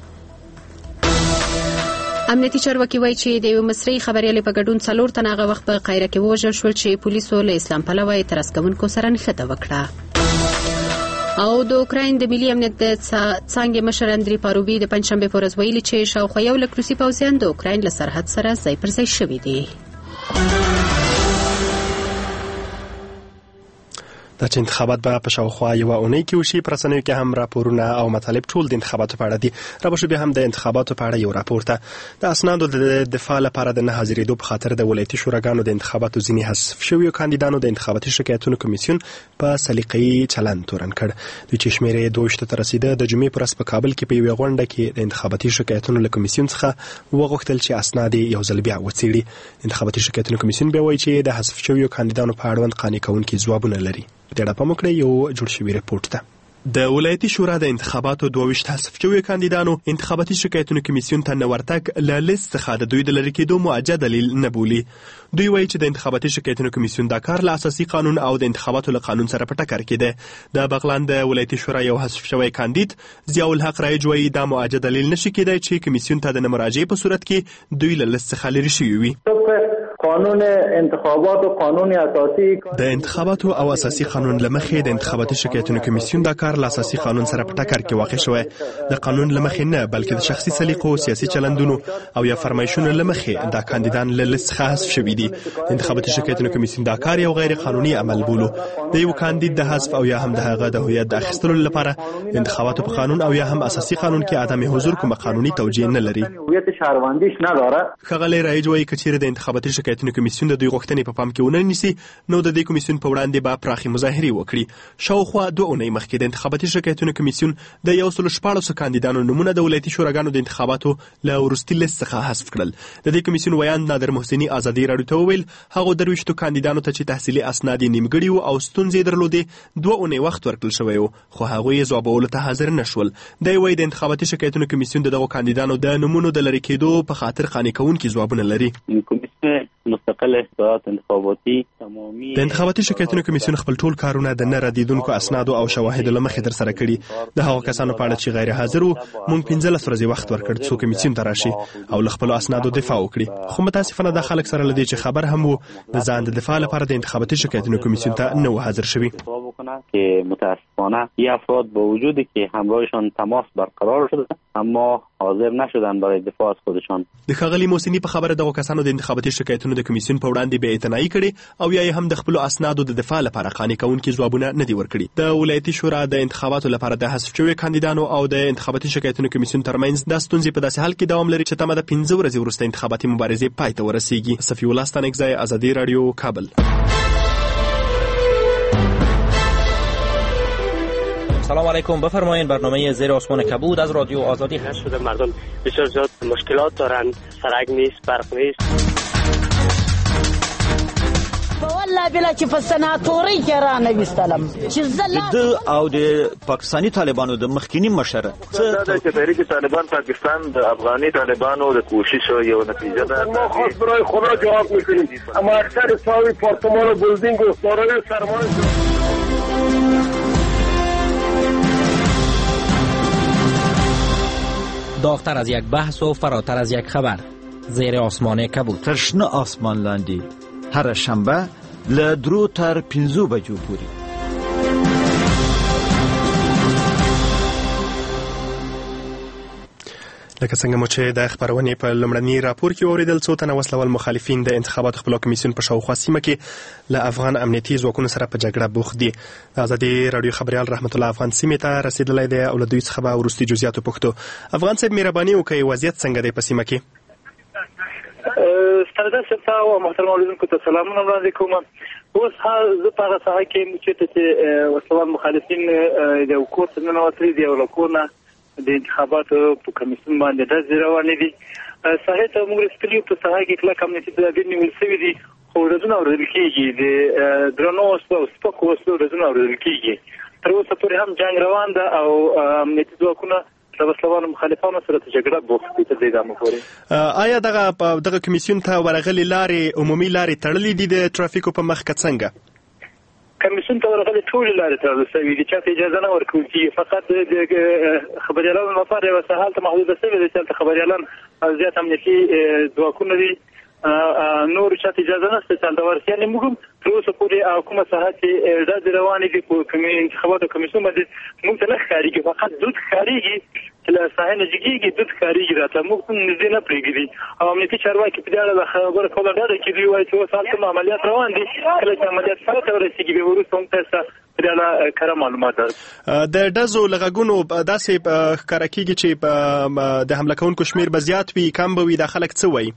امنیتي چارواکي وایي چې د یو مصري خبريالې په ګډون څلور تنه هغه وخت په قاهره کې ووژل شول چې پولیسو له اسلام پلوه اعتراض کوونکو سره نښته وکړه. او د اوکراین د ملي امنیت د څانګې مشر اندری پاروبي د پنځشنبې په ورځ ویلي چې شاوخوا یو لک روسي پوځیان د اوکراین له سرحد سره ځای پر ځای شوي دي. دا چې انتخابات به په شاوخوا یوه اونۍ کې وشي، په رسنیو کې هم راپورونه او مطالب ټول د انتخاباتو په اړه دي. را به شو بیا هم د انتخاباتو په اړه یو راپور ته د اسنادو د دفاع لپاره د نه حاضرېدو په خاطر د ولایتي شوراګانو د انتخاباتو ځینې حذف شویو کاندیدانو د انتخاباتي شکایتونو کمیسیون په سلیقه‌يي چلند تورن کړ. دوی چې شمیرې دوه ویشتو ته رسیده، د جمعې په ورځ په کابل کې په یوې غونډه کې د انتخاباتي شکایتونو له کمیسیون څخه وغوښتل چې اسناد یو ځل بیا وڅېړي. انتخاباتي شکایتونو کمیسیون بیا وایي چې د حذف شویو کاندیدانو په اړوند قانع کوونکي ځوابونه لري. د اړه په مکړه یو جوړ شوی رپورټ ده. د ولایتي شورا د انتخاباتو دوه ویشت حذف شویو کاندیدانو انتخاباتي شکایتونو کمیسیون ته نه ورتګ له لیست څخه د دوی د لرې کېدو معجه دلیل نه بولي. دوی وایي چې د انتخاباتي شکایتونو کمیسیون دا کار له اساسي قانون او د انتخاباتو له قانون سره په ټکر کې ده. د بغلان د ولایتي شورا یو حذف شوی کاندید ضیاء الحق رایج وایي دا معجه دلیل نشي کېدای چې کمیسیون ته د نه مراجعې په صورت کې دوی له لیست څخه لرې شوي وي.
قانون انتخابات او قانون اساسي
د انتخاباتو او اساسي قانون لمخې د انتخاباتي شکایتونو کمیسیون دا کار له اساسي قانون سره په ټکر کې واقع شوی. د قانون لمخې نه بلکې د شخصي سلیقو، سیاسي چلندونو او یا فرمایشونو لمخې دا کاندیدان له لیست څخه حذف شوي دي. د انتخاباتي شکایتونو کمیسیون دا کار یو غیر قانوني عمل بولو. د یو کاندید د حذف او یا هم د هغه د هویت د اخیستلو لپاره د انتخاباتو په قانون او یا هم اساسي قانون کې عدم حضور کوم قانوني توجیه نه لري.
هویت شهروندیش نداره.
خغلی رایج وایي کچېره د انتخاباتي شکایتونو کمیسیون د دوی غوښتنې په پام کې ونه نیسي نو د دې کمیسیون په وړاندې به پراخي مظاهرې وکړي. شاوخوا دوه اونۍ مخکې د انتخاباتي شکایتونو کمیسیون د یو سل شپاړسو کاندیدانو نومونه د ولایتي شوراګانو د انتخاباتو له وروستي لیست څخه حذف کړل. د دې کمیسیون ویاند نادر محسني ازادي راډیو ته وویل هغو درویشتو کاندیدانو ته چې تحصیلي اسناد یې نیمګړي وو او ستونزې درلودې دوه اونۍ وخت ورکړل شوی و، خو هغوی یې ځوابولو ته حاضر نه شول. دی وایي د انتخاباتي شکایتونو کمیسیون د دغو کاندیدانو د نومونو د لرې کېدو په خاطر قانع کوونکي ځوابونه لري.
مستقل احصاءات انتخاباتي تمامي
د انتخاباتي شکایتونو کمیسیون خپل ټول کارونه د نه ردیدونکو اسنادو او شواهدو له مخې ترسره کړي. د هغو کسانو په اړه چې غیر حاضر وو موږ پنځلس ورځې وخت ورکړ څو کمیسیون ته راشي او له خپلو اسنادو دفاع وکړي. خو متاسفانه دا خلک سره له دې چې خبر هم وو د ځان د دفاع لپاره د انتخاباتي شکایتونو کمیسیون ته نه و حاضر شوي.
که متاسفانه این افراد با وجودی که همراهشان تماس برقرار شده اما حاضر نشدن برای دفاع از خودشان.
د ښاغلي محسني په خبره دغو کسانو د انتخاباتي شکایتونو د کمیسیون په وړاندې بې اعتنایي کړې او یا هم د خپلو اسنادو د دفاع لپاره قانع کوونکي ځوابونه نه دي ورکړي. د ولایتي شورا د انتخاباتو لپاره د حذف شویو کاندیدانو او د انتخاباتي شکایتونو کمیسیون ترمنځ دا ستونزې په داسې حال کې دوام لري چې تمه د پنځه ورځې وروسته انتخاباتي مبارزې پای ته ورسیږي. صفي الله ستانکزی، ازادي راډیو، کابل.
سلام علیکم. بفرمایید. برنامه زیر آسمان کبود از رادیو آزادی هست.
شده مردم بسیار زیاد مشکلات دارند، سرک نیست، برق نیست.
والله بلا چې په سناتوري کې را نه وستلم چې زلا
د او د پاکستانی طالبانو د مخکینی مشر
څه چې تحریک طالبان پاکستان د افغاني طالبانو د کوشش یو نتیجه ده.
ما خاص برای خدا جواب میکنیم، اما اکثر ساوی پارتمان و بلدینگ و سارای سرمان
داغتر از یک بحث و فراتر از یک خبر. زیر آسمان کبود.
ترشنه آسمان لاندی هر شنبه له درو تر پنځو بجو پورې.
لکه څنګه مو چې د خبرونې په لومړني راپور کې اوریدل، څو تنه وسلوال مخالفین د انتخاباتو خپلواک کمیسیون په شاوخوا سیمه کې له افغان امنیتي ځواکونو سره په جګړه بوخت دي. د ازادي راډیو خبريال رحمت الله افغان سیمې ته رسیدلی دی او له دوی څخه به وروستي جزئیاتو پوښتو. افغان صاحب مهرباني وکړئ، وضعیت څنګه دی په سیمه کې؟
ستاسو سره او محترم اوریدونکو ته سلامونه وړاندې کوم. اوس زه په هغه ساحه کې چې وسلوال مخالفین د حکومت څخه نواتري دی او له کورنه د انتخاباتو په کمیسیون باندې ډزې روانې دي. ساحه ته موږ رسېدلي په ساحه کې کلک امنیتي تدابیر نیول شوي دي، خو ورځونه اورېدل کېږي د درنو وسلو او سپکو وسلو ورځونه اورېدل کېږي. تر اوسه پورې هم جنګ روان ده او امنیتي ځواکونه د وسلوالو مخالفانو سره د جګړه بوخت دي تر دې دمه پورې.
آیا دغه دغه کمیسیون ته ورغلي لارې عمومي لارې تړلې دي د ترافیکو په مخ کې څنګه؟
کمیسیون ته ورغلي ټولې لارې تړل شوي دي، چاته اجازه نه ورکول کېږي. فقط د خبریالانو لپاره یوه ساحه هلته محدوده شوې ده چې هلته خبریالان زیات امنیتي ځواکونه دي، نور چاته اجازه نشته چې هلته ورسي. یعنې موږ هم تر اوسه پورې کومه ساحه چې ډزې روانې دي په انتخاباتو کمیسیون باندې موږ ته نه ښکارېږي، فقط دود ښکارېږي چې له ساحې نه جګېږي، دود ښکارېږي راته، موږ هم نږدې نه پرېږدي. او امنیتي چارواکي په دې اړه د خبره کوله ډډه کې دوی وایي چې اوس هلته عملیات روان دي، کله چې عملیات سره ته ورسېږي بیا وروسته هم تاسو ته په دې اړه کره معلومات درکړو.
د ډزو له غږونو داسې ښکاره کېږي چې د حمله کوونکو شمېر به زیات وي، کم به وي، دا خلک څه وایي؟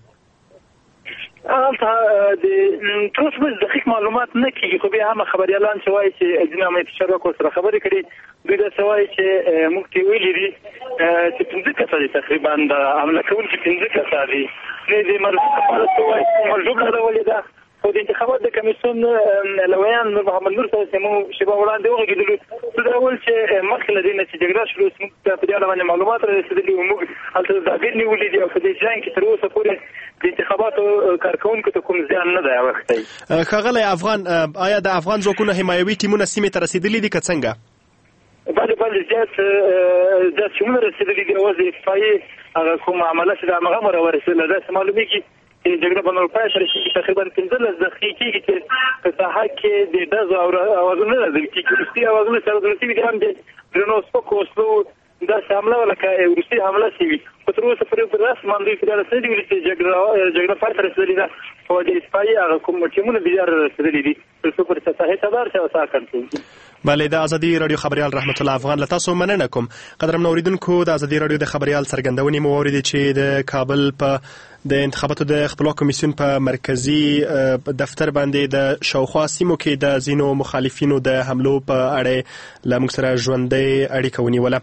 هلته د تر اوسه پورې دقیق معلومات نه کېږي، خو بیا هم خبریالان چې وایي چې ځینې امنیتي چارواکو سره خبرې کړي، دوی داسې وایي چې موږ ته ویلي دي چې پنځه کسه دي تقریبا د حمله کوونکي پنځه کسه دي. نه د مرجوب لپاره څه وایي مرجوب لرولې ده، خو د انتخابات د کمیسیون لویان نور محمد نور صاحب چې موږ شیبه وړاندې وغږېدلو، څه ډول چې مخکې له دې نه چې جګړه شروع شوه موږ ته په دې اړه باندې معلومات رارسېدلي وو، موږ هلته تدابیر نیولي دي او په دې جنګ کې تر اوسه پورې د انتخاباتو کارکوونکو ته کوم زیان نه دی اوښتی.
ښاغلی افغان، آیا د افغان ځواکونو حمایوي ټیمونه سیمې ته رسېدلي دي که څنګه؟
بله بله زیات زیات ټیمونه رسېدلي دي. یوازې اتفاقي هغه کوم عمله چې د همغه هم راورسېدله، داسې معلومېږي چې جګړه به نور پای ته رسېږي. تقریبا پنځلس دقیقې کېږي چې په ساحه کې د ډزو اوازونه نه اورېدل کېږي. وروستي اوازونه چې اورېدل شوي دي هم د درنو سپکو وسلو داسې حمله وه لکه وروستي حمله شوي، خو تر اوسه پورې په رسما دوی په دې اړه څه نه دي ویلي چې جګړه جګړه پای ته رسېدلې ده، خو د اتفاقي هغه کوم ټیمونه بیا رسېدلي دي تر څو پورې ساحې ته لاړ شي او ساحه کنټرول کړي.
بله، د ازادي راډیو خبريال رحمت الله افغان له تاسو مننه کوم. قدرمن اوریدونکو، د ازادي راډیو د خبريال څرګندونې مو اوریدې چې د کابل په د انتخاباتو د خپلواک کمیسیون په مرکزی دفتر باندې د شاوخوا سیمو کې د ځینو مخالفینو د حملو په اړه له موږ سره ژوندۍ اړیکه ونیوله.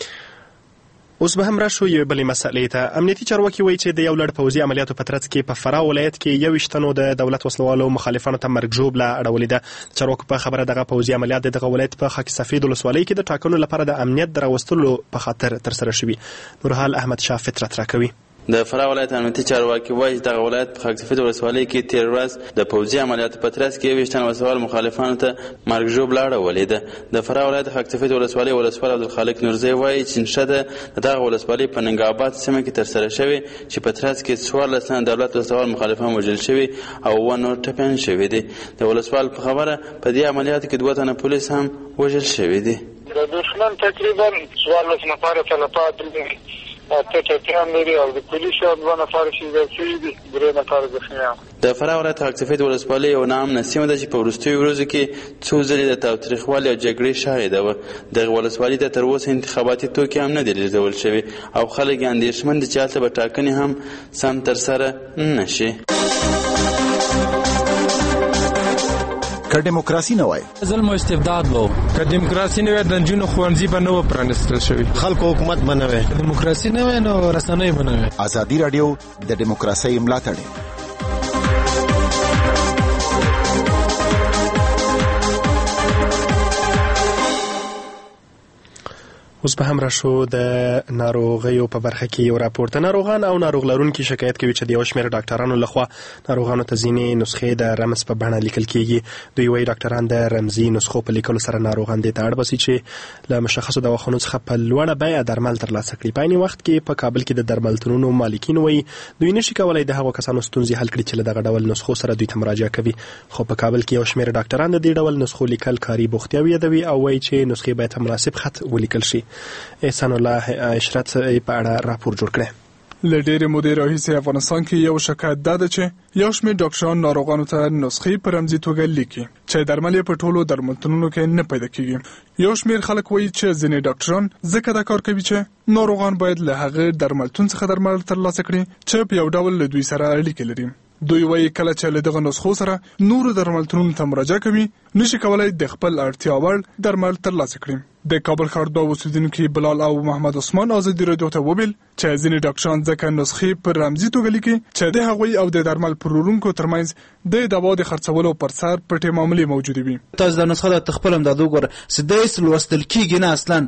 اوس به هم راشو یو بلې مسئلې ته. امنیتي چارواکي وایي چې د یو لړ پوځي عملیاتو په ترڅ کې په فراه ولایت کې یوویشت تنو د دولت وسلوالو مخالفانو ته مرګ ژوبله اړولې ده. چارواکو په خبره دغه پوځي عملیات د دغه ولایت په خاک سفید ولسوالۍ کې د ټاکنو لپاره د امنیت د راوستلو په خاطر ترسره شوي. نورحال احمد شاه فطرت راکوي.
د فراه ولایت امنیتي چارواکي وایي دغه ولایت په خاک سفید ولسوالۍ کې تیر ورځ د پوځي عملیاتو په ترڅ کې یوویشت تنه وسلوال مخالفانو ته مرګ ژوبله اړولې ده. د فراه ولایت خاک سفید ولسوالۍ ولسوال عبدالخالق نورزی وایي چې نشه ده دغه ولسوالۍ په ننګ آباد سیمه کې ترسره شوې چې په ترڅ کې څوارلس تنه دولت وسلوال مخالفان وژل شوي او اووه نور ټپیان شوي دي. د ولسوال په خبره په دې عملیاتو کې دوه تنه پولیس هم وژل شوي دي.
د دښمن تقریبا څوارلس نفره تلفات دي، اته ټپیان لري او د پولیسو دوه نفره شهید شوي دي، درې نفره زخمیان.
د فراه ولایت خاک سفید ولسوالۍ یو ناامنه سیمه ده چې په وروستیو ورځو کې څو ځلې د تاوتریخوالي او جګړې شاهده وه. دغه ولسوالۍ ته تر اوسه انتخاباتي توکي هم نه دي لیږدول شوي او خلک یې اندېښمن دي چې هلته به ټاکنې هم سم ترسره نه شي.
که دیموکراسي نه وای
ظلم او استبداد وو،
که دیموکراسي نه وای د نجونو ښوونځي به نه و پرانیستل شوي،
خلکو حکومت به نه وای،
دیموکراسي نه وای نو رسنۍ به نه وای.
ازادي راډیو د دیموکراسۍ ملاتړ.
اوس به هم راشو د ناروغیو په برخه کې یو راپور ته. ناروغان او ناروغ لرونکي شکایت کوي چې د یو شمېر ډاکټرانو لخوا ناروغانو ته ځینې نسخې د رمز په بڼه لیکل کیږي. دوی وایي ډاکټران د رمزي نسخو په لیکلو سره ناروغان دې ته اړ باسي چې له مشخصو دواخانو څخه په لوړه بیه درمل ترلاسه کړي. په عین وخت کې په کابل کې د درملتونونو مالکین وایي دوی نشي کولای د هغو کسانو ستونزې حل کړي چې له دغه ډول نسخو سره دوی ته مراجعه کوي. خو په کابل کې یو شمېر ډاکټران د دې ډول نسخو لیکل کاري بوختیاوي یادوي او وایي چې نسخې باید مناسب خط ولیکل شي. احسان الله اشرت په اړه راپور جوړ کړی.
له ډېرې مودې راهیسې افغانستان کې یو شکایت دا ده چې یو شمېر ډاکټران ناروغانو ته نسخې په رمزي توګه لیکي چې درمل یې په ټولو درملتونونو کې نه پیدا کېږي. یو شمېر خلک وایي چې ځینې ډاکټران ځکه دا کار کوي چې ناروغان باید له هغه درملتون څخه درمل ترلاسه کړي چې په یو ډول له دوی سره اړیکې لري. دوی وایي کله چې له دغه نسخو سره نورو درملتونونو ته مراجعه کوي نشي کولای د خپل اړتیا وړ درمل ترلاسه کړي. د کابل ښار دوه اوسېدونکي بلال او محمد عثمان ازادي راډیو ته وویل چې ځینې ډاکټران ځکه نسخې په رمزي توګه لیکي چې د هغوی او د درمل پلورونکو ترمنځ د دوا د خرڅولو پر سر پټې معاملې موجودې وي.
تاسو د نسخه د خپل امداد وګوره سدایس لوستل کیږي نه اصلا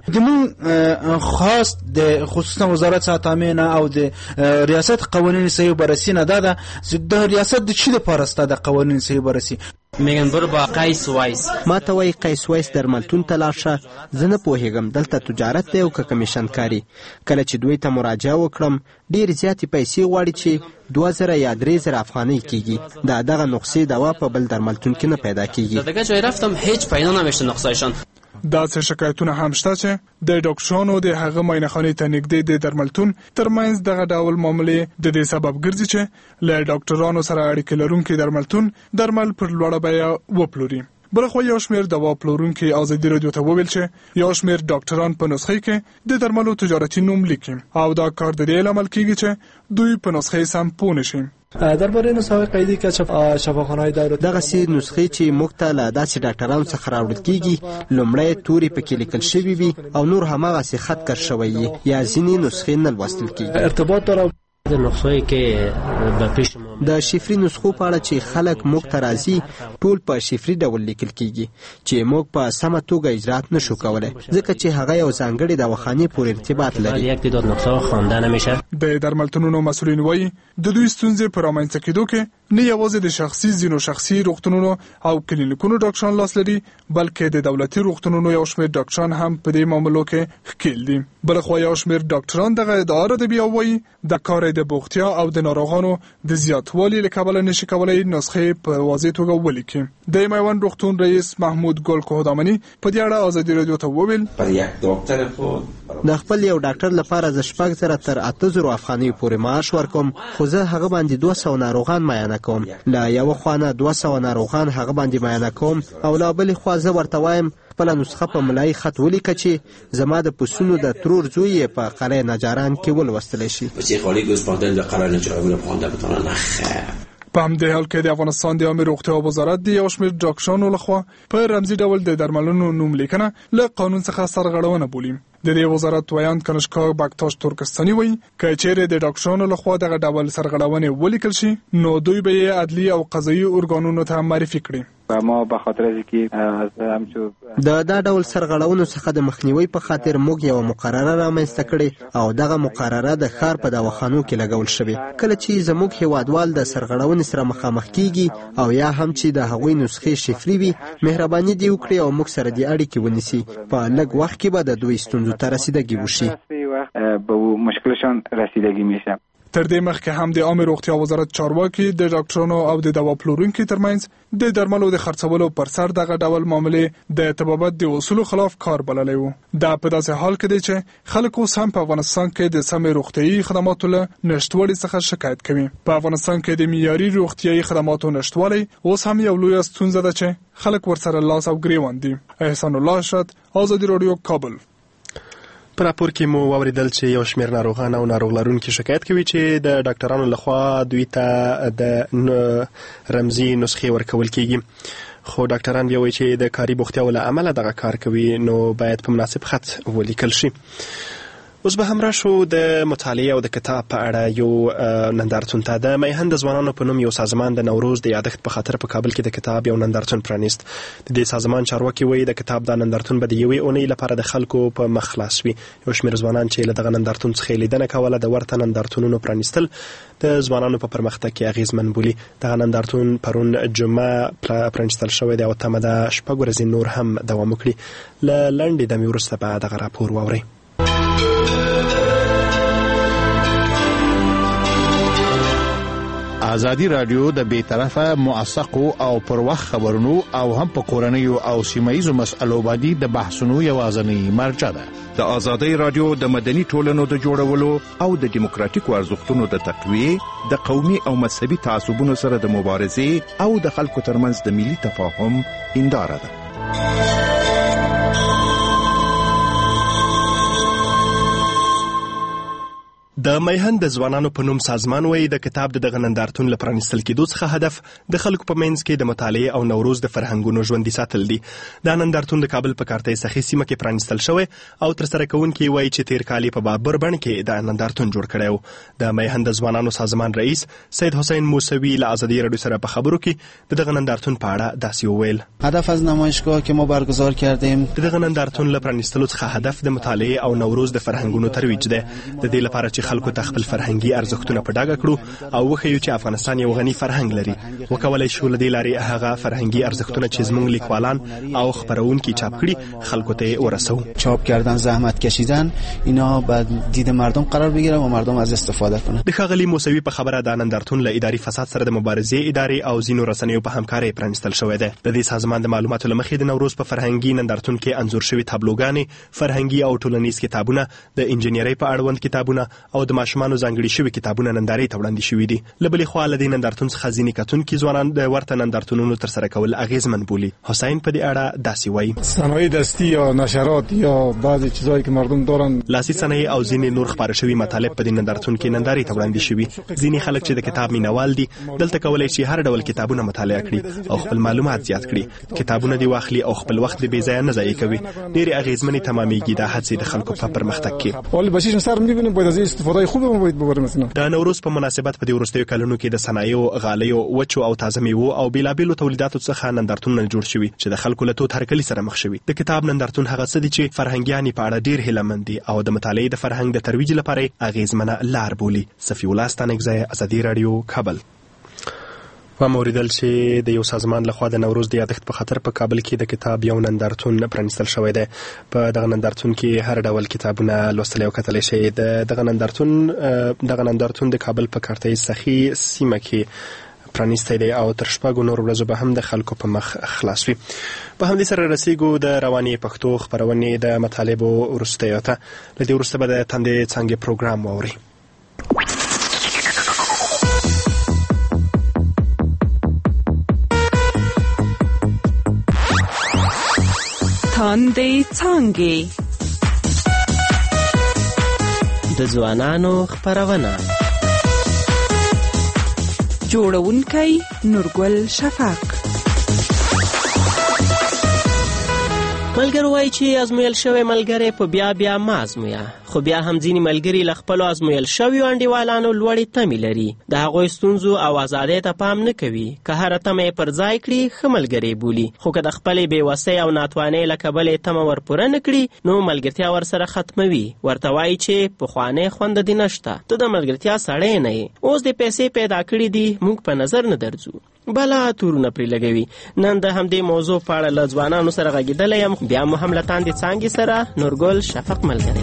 د خاص د خصوصا وزارت صحت تامین او د ریاست قوانین صحیح بررسی نه ده د ریاست د چي لپاره ست د قوانین صحیح بررسی
میگن برو با قیس وایس.
ما ته وای قیس وایس درملتون ته لاړ شه. زه نه پوهېږم دلته تجارت دی او که کمیشن کاري. کله چې دوی ته مراجعه وکړم ډېر زیاتې پیسې غواړي چې دوه زره یا درې زره افغانۍ کیږي. دا دغه نسخې دوا په بل درملتون کې نه پیدا کیږي.
دیگه جای رفتم هیچ پیدا نمیشه نسخه‌شان.
دا څه شکایتونه هم شته چې د ډاکټرانو د هغه معاینخانې ته نږدې د درملتون ترمنځ دغه ډول معاملې د دې سبب ګرځي چې له ډاکټرانو سره اړیکې لرونکي درملتون درمل پر لوړه بیه وپلوري. بلخوا یو شمېر دوا پلورونکي ازادي راډیو ته وویل چې یو شمېر ډاکټران په نسخې کې د درملو تجارتي نوم لیکي او دا کار د دې لامل کیږي چې دوی په نسخې سم پوه نشي.
درباره نسخه قیدی که شفاخانه‌های دولت
دغه سي نسخې چې موږ ته له داسې ډاکټرانو څخه راوړل کیږي لومړی توري پکې لیکل شوي وي او نور هماغسې خط کر شوی وي یا ځینې نسخې نه لوستل کیږي.
ارتباط داره
د نسخې کې د پیش
د شفري نسخو په اړه چې خلک موږ ته راځي ټول په شفري ډول لیکل کیږي چې موږ په سمه توګه اجرات نشو کولای ځکه چې هغه یو ځانګړی دواخانې پورې ارتباط لري.
یک تعداد نسخه خوانده نمیشه.
د درملتونونو مسؤلین وایي د دوی ستونزې په رامنځته کېدو کې نه یوازې د شخصي ځینو شخصي روغتونونو او کلینیکونو ډاکټران لاس لري بلکې د دولتي روغتونونو یو شمېر ډاکټران هم په دې معاملو کې ښکیل دي. بلخوا یو شمېر ډاکټران دغه ادعا ردوي او وایي د کار د بوختیا او د ناروغانو د زیاتوالي له کبله نشي کولای نسخې په واضح توګه ولیکي. د میوند روغتون رئیس محمود ګل کوهدامني په دې اړه ازادي راډیو ته وویل
د خپل یو ډاکټر لپاره ز شپږ زره تر اته زره افغانۍ پورې معاش ورکوم خو زه هغه باندې دوه سوه ناروغان معاینه کوم. له یو خوا نه دوه سوه ناروغان هغه باندې معاینه کوم او له بلې خوا زه ورته وایم خپله نسخه په ملایي خط ولیکه چې زما د پسونو د ترور زوی یې په قلعه نجاران کې ولوستلی شي.
په همدې حال کې د افغانستان د عامه روغتیا وزارت د یو شمېر ډاکټرانو لخوا په رمزي ډول د درملونو نوم لیکنه له قانون څخه سرغړونه بولي. د دې وزارت ویاند کنشکا بکتاش ترکستاني وایي که چیرې د ډاکټرانو لخوا دغه ډول سرغړونې ولیکل شي نو دوی به یې عدلي او قضایي ارګانونو ته معرفي کړي.
ما به خاطر از اینکه همچو
د دا ډول سرغړونو څخه د مخنیوي په خاطر موږ یو مقرره رامنځته کړې او دغه مقرره د ښار په دواخانو کې لګول شوې. کله چې زموږ هیوادوال د سرغړونې سره مخامخ کیږي او یا هم چې د هغوی نسخې شفري وي مهرباني دې وکړي او موږ سره دې اړیکې ونیسي. په لږ وخت کې به د دوی ستونزو ته رسیدګي وشي.
به مشکلشان رسیدگی میشه.
تر دې مخکې هم د عامه روغتیا وزارت چارواکي د ډاکټرانو او د دوا پلورونکو ترمنځ د درملو د خرڅولو پر سر دغه ډول معاملې د طبابت د اصولو خلاف کار بللی وو. دا په داسې حال کې دی چې خلک اوس هم په افغانستان کې د سمې روغتیايي خدماتو له نشټوالي څخه شکایت کوي. په افغانستان کې د معیاري روغتیايي خدماتو نشټوالي اوس هم یو لوی ستونزه ده چې خلک ورسره لاس او ګریوان دي. احسان الله اشرت، ازادي راډیو، کابل.
په راپور کې مو واوریدل چې یو شمېر ناروغان او ناروغ لرونکي شکایت کوي چې د ډاکټرانو لخوا دوی ته د رمزي نسخې ورکول کیږي خو ډاکټران بیا وایي چې د کاري بوختیاو له امله دغه کار کوي نو باید په مناسب خط ولیکل شي. اوس به هم راشو د مطالعې او د کتاب په اړه یو نندارتون ته. د میهن د ځوانانو په نوم یو سازمان د نوروز د یادښت په خاطر په کابل کې د کتاب یو نندارتون پرانیست. د دې سازمان چارواکي وایي د کتاب دا نندارتون به د یوې اونۍ لپاره د خلکو په مخ خلاص وي. یو شمېر ځوانان چې له دغه نندارتون څخه لیدنه کوله د ورته نندارتونونو پرانیستل د ځوانانو په پرمختګ کې اغیزمن بولي. دغه نندارتون پرون جمعه پرانیستل شوی دی او تمه ده شپږ ورځې نور هم دوام وکړي. له لنډې دمې وروسته به دغه راپور واورئ.
آزادی رادیو د بیطرفه موثقو او پر وخت خبرونو او هم په کورنیو او سیمایي مسألو باندې د بحثونو یوازینی مرجع ده.
د آزادی رادیو د مدني ټولنو د جوړولو او د دیموکراتیکو ارزښتونو د تقویه، د قومي او مذهبي تعصبونو سره د مبارزې او د خلکو ترمنځ د ملي تفاهم هنداره ده.
د میهن د ځوانانو په نوم سازمان وایي د کتاب د دغه نندارتون له پرانیستل کېدو څخه هدف د خلکو په منځ کې د مطالعې او نوروز د فرهنګونو ژوندي ساتل دي. دا نندارتون د کابل په کارتۍ سخي سیمه کې پرانیستل شوی او ترسره کوونکي وایي چې تیر کال په بابر بڼ کې د نندارتون جوړ کړی و. د میهن د ځوانانو سازمان رئیس سید حسین موسوي له آزادی رادیو سره په خبرو کې د دغه نندارتون په اړه داسې وویل:
هدف از نمایشگاه که ما برگزار کردیم
د دغه نندارتون له پرانیستلو څخه هدف د مطالعې او نوروز د فرهنګونو ترویج دی. د دې لپاره چې خلکو ته خپل فرهنګي ارزښتونه په ډاګه کړو او وښیو چې افغانستان یو غني فرهنګ لري. وکولای شو له دې لارې هغه فرهنګي ارزښتونه چې زموږ لیکوالان او خبرونکي چاپ کړي خلکو ته ورسو.
چاپ کردن، زحمت کشیدن، اینا بعد دید مردم قرار بگیره و مردم از استفاده کنن.
د ښاغلي موسوي په خبره د نندارتون له اداري فساد سره د مبارزې ادارې او ځینو رسنیو په همکارۍ پرانیستل شوی دی. د دې سازمان د معلوماتو له مخې د نوروز په فرهنګي نندارتون کې انځور شوي تابلوګانې، فرهنګي او ټولنیز کتابونه، د انجینرۍ په اړوند کتابونه او د ماشومانو ځانګړي شوي کتابونه نندارې ته وړاندې شوي دي. له بلې خوا له دې نندارتون څخه ځینې کتونکي ځوانان د ورته نندارتونونو ترسره کول اغیزمن بولي. حسین په دې اړه داسې وایي:
صنایع دستی یا نشرات یا بعضی چیزایی که مردم دارن،
لاسي صنایع او ځینې نور خپاره شوي مطالب په دې نندارتون کې نندارې ته وړاندې شوي. ځینې خلک چې د کتاب مینوال دي دلته کولای شي هر ډول کتابونه مطالعه کړي او خپل معلومات زیات کړي. کتابونه دی واخلي او خپل وخت د بې ځایه نه ضایع کوي. ډېرې اغیزمنې تمامېږي دا هڅې د خلکو په پرمختګ کې.
ولی بچیش سر می‌بینیم باید از استفاده خوب ما باید ببریم. مثلا
د نوروز په مناسبت په دې وروستیو کلونو کې د صنایعو، غالیو، وچو او تازه میوو او بیلابیلو تولیداتو څخه نندارتونونه جوړ شوي چې د خلکو له تود هرکلي سره مخ شوي. د کتاب نندارتون هغه څه دي چې فرهنګیان په اړه ډېر هیلهمند دي او د مطالعې د فرهنګ د ترویج لپاره اغیزمنه لار بولي. صفی الله ستانکزی، آزادی رادیو، کابل. و موریدل چې د یو سازمان لخوا د نوروز د یادښت په خاطر په کابل کې د کتاب یو نندارتون پرانیستل شوی دی. په دغه نندارتون کې هر ډول کتابونه لوستلی او کتلی شي. د دغه نندارتون دغه نندارتون د کابل په کارتۍ سخي سیمه کې پرانیستی دی او تر شپږو نور ورځو به هم د خلکو په مخ خلاص وي. په همدې سره رسیږو د روانې پښتو خپرونې د مطالبو وروستیو ته. له دې وروسته به د تندې څانګې پروګرام واورئ.
تندې څانګې
د ځوانانو خپرونه.
جوړونکی نورګل شفق.
ملګرو وایي چې ازمویل شوی ملګری په بیا بیا ما ازمویه، خو بیا هم ځینې ملګري له خپلو ازمویل شویو انډیوالانو لوړې تمې لري. د هغوی ستونزو او ازادۍ ته پام نه کوي. که هره تمه یې پر ځای کړي ښه ملګری بولي، خو که د خپلې بېوسۍ او ناتوانۍ له کبله یې تمه ورپوره نه کړي نو ملګرتیا ورسره ختموي. ورته وایي چې پخوانی خوند دې نشته، ته د ملګرتیا سړی نه یې، اوس دې پیسې پیدا کړي دي، موږ په نظر نه درځو. بلا تورونه پرې لګوي. نن د همدې موضوع په اړه له ځوانانو سره غږېدلی یم. بیا مو هم له تاندې څانګې سره نورګل شفق ملګری.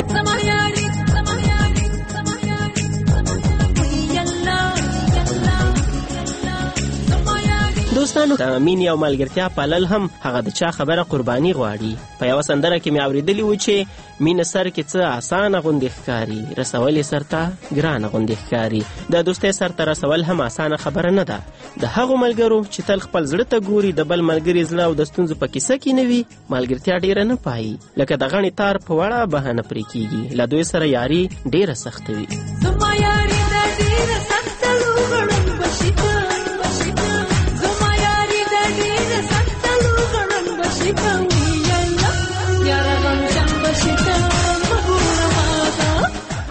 دوستانو، د مین یو ملګرتیا پالل هم هغه د چا خبره قرباني غواړي. په یوه سندره کې مې اورېدلي و چې مینه سر کې څه اسانه غوندې ښکاري، رسول یې سر ته ګرانه غوندې ښکاري. د دوستۍ سر ته رسول هم اسانه خبره نه ده. د هغو ملګرو چې تل خپل زړه ته ګوري، د بل ملګري زړه او د ستونزو په کیسه کې نه وي، ملګرتیا ډېره نه پایي. لکه د غڼې تار په وړه بهانه پرې کېږي. له دوی سره یاري ډېره سخته وي.
زما یاري د ډېره سخته لوغړم بشیده، زما یاري د ډېره سخته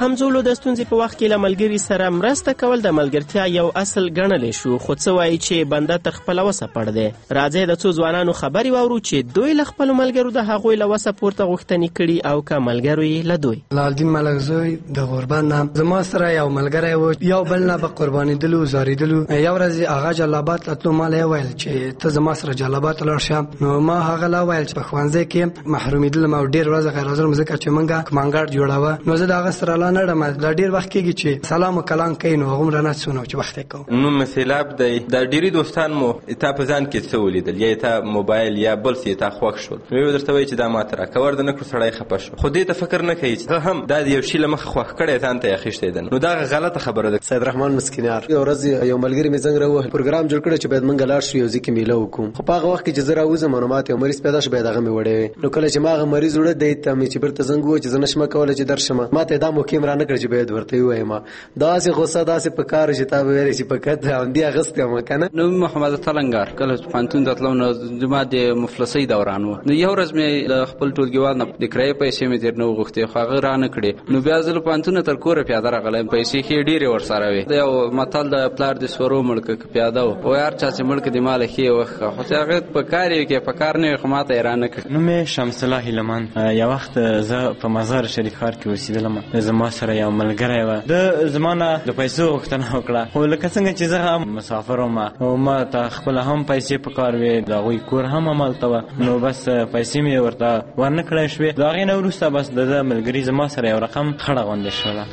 همزولو د ستونزې په وخت کې له ملګري سره مرسته کول د ملګرتیا یو اصل ګڼلی شو، خو څه وایي چې بنده تر خپله وسه پړ دی. راځئ د څو ځوانانو خبرې واورو چې دوی له خپلو ملګرو د هغوی له وسه پورته غوښتنې کړي او که ملګرو یې له دوی.
لالدین ملکزوی د غربت نه زما سره یو ملګری و، یو بل نه به قربانېدلو زارېدلو. یو ورځ هغه جلابات ته تلو، ما له ویل چې ته زما سره جلابات ته لاړ شه. نو ما هغه له ویل چې په ښوونځي کې محرومېدلم او ډېر ورځې غیر حاضر م ځکه چې موږ کمانګاډ جوړاوه. نو زه د هغه سره لا نه ډم، دا ډېر وخت کېږي چې سلام و کلام کوي، نو هغومره نه څونه چې وخت یې کوو.
نوم مې سیلاب دی. دا ډېرې دوستان مو تا په ځان کې څه ولیدل، یا تا موبایل یا بل څه تا خوښ شول، نو یو درته وایي چې دا ماته راکړه، ورته نه کړو سړی خفه شو. خو دې ته فکر نه کوي چې هم دا د یو شي له مخه خوښ کړی ځان ته یې اخیستی ده، نو دغه غلطه خبره ده.
سید رحمان مسکینیار یو ورځ یو ملګري مې زنګ راووهه، پروګرام جوړ کړی چې باید موږ لاړ شو یو ځای کې میله وکړو. خو په هغه وخت کې چې زه راوځم نو ماته یو مریض پیدا شو، باید هغه مې وړی وی. نو کله چې ما هغه مریض وړه دی ته مې چې بیرته زنګ ووهه چې زه نه شم کولی چې درشم، ماته یې دا موقع م رانه کړه چې باید ورته ووایم. داسې غوسه داسې په کار چې تا به ویلی چې په کت همدې اغوستی وم که نه.
نوم محمد تلنګار. کله چې پوهنتون ته تلم نو زما د مفلسۍ دوران و. نو یو ورځ مې له خپل ټولګیوال نه د کرایې پیسې مې ترې نه وغوښتې، خو هغه رانه کړې. نو بیا زه له پوهنتونه تر کوره پیاده راغلی، پیسې ښې ډېرې ورسره وې. د یو متل د پلار د سورو مړ که پیاده و، وایي هر چا چې مړ که د ماله ښې وښه، خو چې هغه په کار یې کې په کار نه وي، خو ما ته یې رانه کړ.
نوم یې شمس الله هیلمان. یو وخت زه په مزار شریف ښار کې اوسېدلم، زما سره یو ملګری و، د زما نه د پیسو غوښتنه وکړه. خو لکه څنګه چې زه هم مسافر وم او ما ته خپله هم پیسې په کار وې، د هغوی کور هم همالته وه، نو بس پیسې مې ورته ورنه کړی شوې. د هغې نه وروسته بس د ده ملګري زما سره یو رقم خړه غوندې شوله.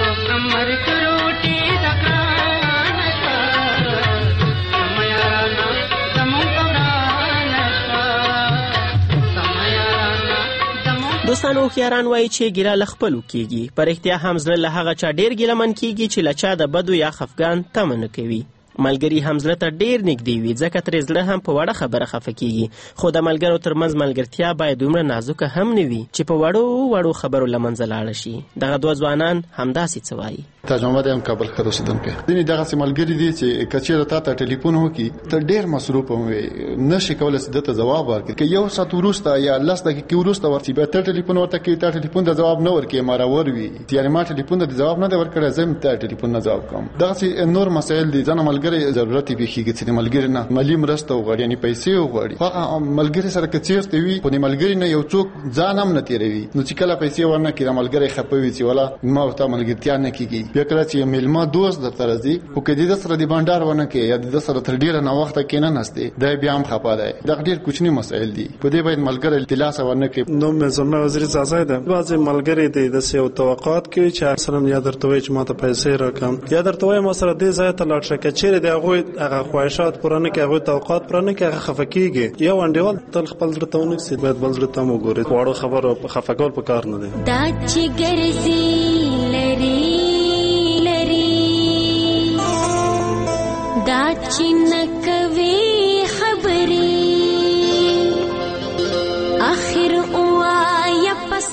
دوستانو هوښیاران وایي چې ګیله له خپلو کېږي. په رښتیا هم زړه له هغه چا ډېر ګیلهمن کېږي چې له چا د بدو یا خفګان تمه نه کوي. ملګري هم زړه ته ډېر نږدې وي، ځکه ترې زړه هم په وړه خبره خفه کېږي. خو د ملګرو ترمنځ ملګرتیا باید دومره نازکه هم نه وي چې په وړو وړو خبرو له منځه لاړه شي. دغه دوه ځوانان همداسې څه وایي.
تاج محمد یم کابل ښار اوسېدونکی. ځینې دغسې ملګري دي چې که چېرې تا ته ټلیفون وکړي ته ډېر مصروف هم وې، نه شي کولی چې ده ته ځواب ورکړي. که یو ساعت وروسته یا لس دقیقې وروسته ورسي بیا ته ټلیفون ورته کوي، تا ټلیفون ته ځواب نه ورکړي، مراور وي، یعنې ما ټلیفون ته ځواب نه دی ورکړی، زه هم ته ټلیفون نه ځواب کوم. دغسې نور مسایل دي. ځنه ملګري ضرورت یې پېښېږي چې د ملګري نه مالي مرسته وغواړي، یعنې پیسې وغواړي. هغه ملګري سره که چېرته وي خو د ملګري نه یو څوک ځان هم نه تېروي، نو چې کله پیسې ورنه کړي د ملګری خفه وي چې ولا ما ورته ملګرتیا نه کېږي. بیا کله چې میلمه دوست درته راځي خو که د ده سره د بانډار ونه کړې یا د ده سره تر ډېره ناوخته کښېنناستې، دی بیا هم خفه دی. دغه ډېر کوچني مسایل دي، په دې باید ملګری دلاسه ورنه کړي.
نوم مې زلمه وزیر ځاځی ده. بعضې ملګري دي داسې یو توقعات کوي چې مثلا یا درته وایي چې ما ته پیسې راکړم، یا درته وایي ما سره دې ځای ته لاړ شه. که چېرې د هغوی هغه خواهشات پوره نه کړي، هغوی توقعات پوره نه کړي، هغه خفه کېږي. یو انډیوال تل خپل زړه ته ونه ږدي، باید بل زړه ته هم وګوري. واړو خبرو خفه کول په کار نه دی.
دا چې ګرځي لري دا چې نه کوي خبرې، آخر ووایه پس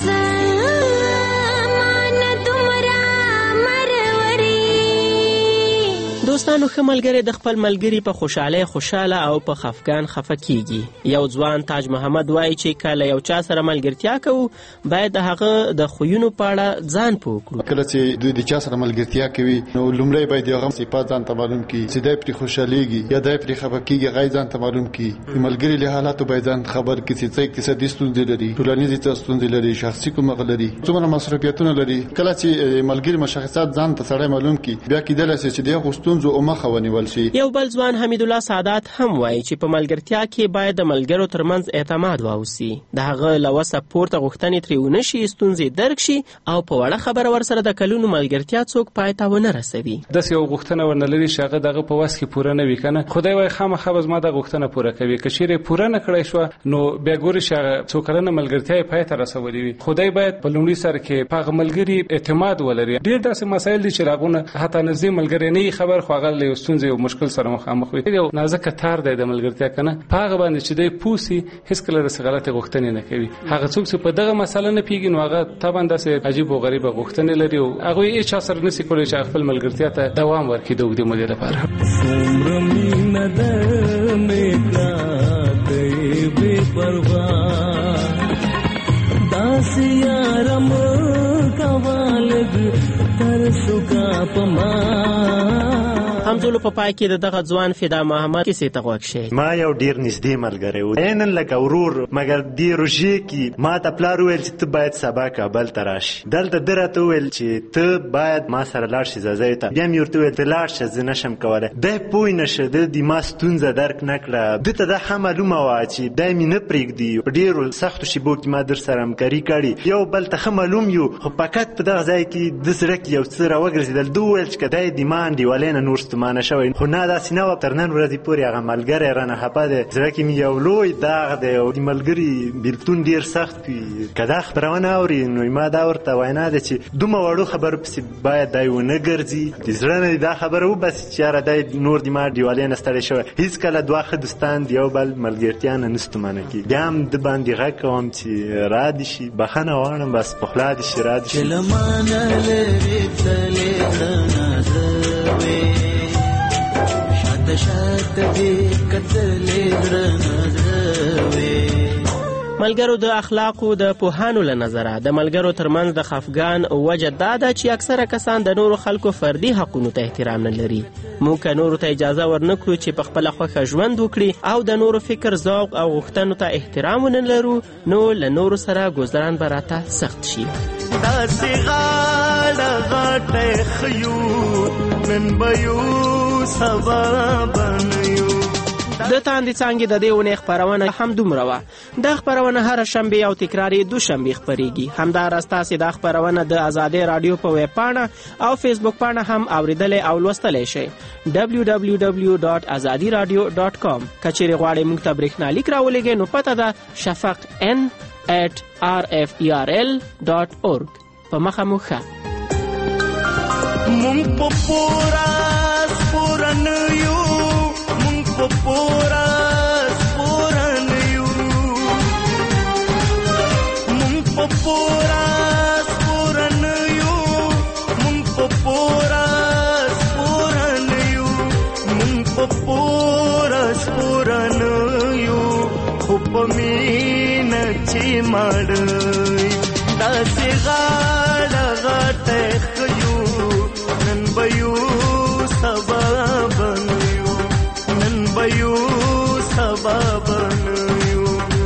مانه دومره مرورې.
دوستانو ښه ملګری د خپل ملګري په خوشحالۍ خوشحاله او په خفګان خفه کېږي. یو ځوان تاج محمد وایي چې کله یو چا سره ملګرتیا کوو باید د هغه د خویونو په اړه ځان پوه کړو.
کله چې دوی د چا سره ملګرتیا کوي نو لومړی باید د هغه صفات ځان ته معلوم کړي، چې دی پرې خوشحالېږي یا دی پرې خفه کېږي، هغه یې ځان ته معلوم کړي. د ملګري له حالاتو باید ځان خبر کړي چې څه اقتصادي ستونزې لري، ټولنیزې څه ستونزې لري، شخصي کومه لري، څومره مصروفیتونه لري. کله چې ملګري مشخصات ځان ته سړی معلوم کړي بیا کېدلی شي چې د هغو ستونزو مخه ونیول شي.
یو بل ځوان حمیدالله سعادت هم وایي چې په ملګرتیا کې باید د ملګرو ترمنځ اعتماد واوسي، د هغه له وسه پورته غوښتنې ترې ونه شي، ستونزې درک شي او په وړه خبره ورسره د کلونو ملګرتیا څوک پای ته ونه رسوي.
داسې یو غوښتنه ورنه لري چې هغه دغه په وس کې پوره نه وي که نه، خدای وایي خامخا به زما دا غوښتنه پوره کوي. که چیرې پوره نه کړی شوه نو بیا ګوري چې هغه څو کلنه ملګرتیا یې پای ته رسولې وي. خدای باید په لومړي سر کې په هغه ملګري اعتماد ولري. ډېر داسې مسایل دي چې راغونه حتی نږدې ملګری نه خبر خو هغه له یو ستونزې او مشکل سره مخامخ وي. یو نازکه تار دی د ملګرتیا که نه، په هغه باندې چې دی پوه سي هېڅکله داسې غلطې غوښتنې نه کوي. هغه څوک چې په دغه مسله نه پوهېږي نو هغه طبعا داسې عجیب و غریبه غوښتنې لري او هغوی هېڅ چا سره نشي کولی چې خپل ملګرتیا ته دوام ورکړي د اوږدې مودې لپاره.
څومره مینه ده مې کړه دی بې پروا، داسې یاره مه کوه لږ شوکا پما
همزولو په پای کې د دغه ځوان فدا محمد کیسې ته غوږ شئ.
ما یو ډیر نږدې ملګری و، عیناً لکه ورور، مګر دې روژې کې ما ته پلار وویل چې ته باید سبا کابل ته راشي. دلته ده راته وویل چې ته باید ما سره لاړ شي ځاځیو ته. بیا مې ورته وویل ته لاړ شه، زه نشم کولی. دی پوه نه شه، ده د ما ستونزه درک نه کړه. ده ته دا ښه معلومه وه چې دی مې نه پرېږدي. په ډېرو سختو شېبو کې ما در سره همکاري کړې، یو بل ته ښه معلوم یو، خو فقط په دغه ځای کې د زړه کې یو څه راوګرځېدل. ده وویل چې که دی د ما انډیوالۍ نه نور ستومانه شوی، خو نه داسې نه وه. تر نن ورځې پورې هغه ملګری رانه خفه دی. زړه کې مې یو لوی داغ دی او د ملګري بېلتون ډېر سخت وي. که دا خپرونه اوري نو ما دا ورته وینا ده چې دومره وړو خبرو پسې باید دی ونه ګرځي. د زړه نه دا خبره وباسي چې یاره دی نور د ما انډیوالۍ نه ستړی شوی. هېڅکله دوه ښه دوستان د یو بل ملګرتیا نه نه ستومانه کېږي. بیا هم د باندې غږ کوم چې را دې شي، بښنه غواړم، بس پخلا دې شي، را دې شي.
ملګرو، د اخلاقو د پوهانو له نظره د ملګرو ترمنځ د خفګان وجه دا ده چې اکثره کسان د نورو خلکو فردي حقونو ته احترام نه لري. موږ که نورو ته اجازه ورنکړو چې په خپله خوښه ژوند وکړي او د نورو فکر، ذوق او غوښتنو ته احترام ونه لرو، نو له نورو سره ګذران به راته سخت شي.
داسې غاړه غاټه خیو نن به یو سبا بنیو.
د تاندې څانګې د دې اونۍ خپرونه هم دومره وه. دا خپرونه هره شنبې او تکرار یې دوشنبې خپرېږي. همداراز تاسې دا خپرونه د ازادۍ راډیو په ویب پاڼه او فیسبوک پاڼه هم اورېدلی او لوستلی شئ. ډبلیو ډبلیو ډبلیو ډاټ ازادي راډیو ډاټ کام. که چیرې غواړئ موږ ته برېښنالیک راولېږئ نو پته ده شفق ان ایټ آر اف ای آر ال ډاټ اورګ. په مخه مو ښه.
مونږ په پوره سپورن یو، مونږ په پوره سپورن یو، مونږ په پوره سپورن یو، مونږ په پوره سپورن یو، مونږ په پوره سپورن یو، خو په مینه چې مړی داسې غاړه غاټه خیو نن به یو سبا بنیو، نن به یو سبا بنیو.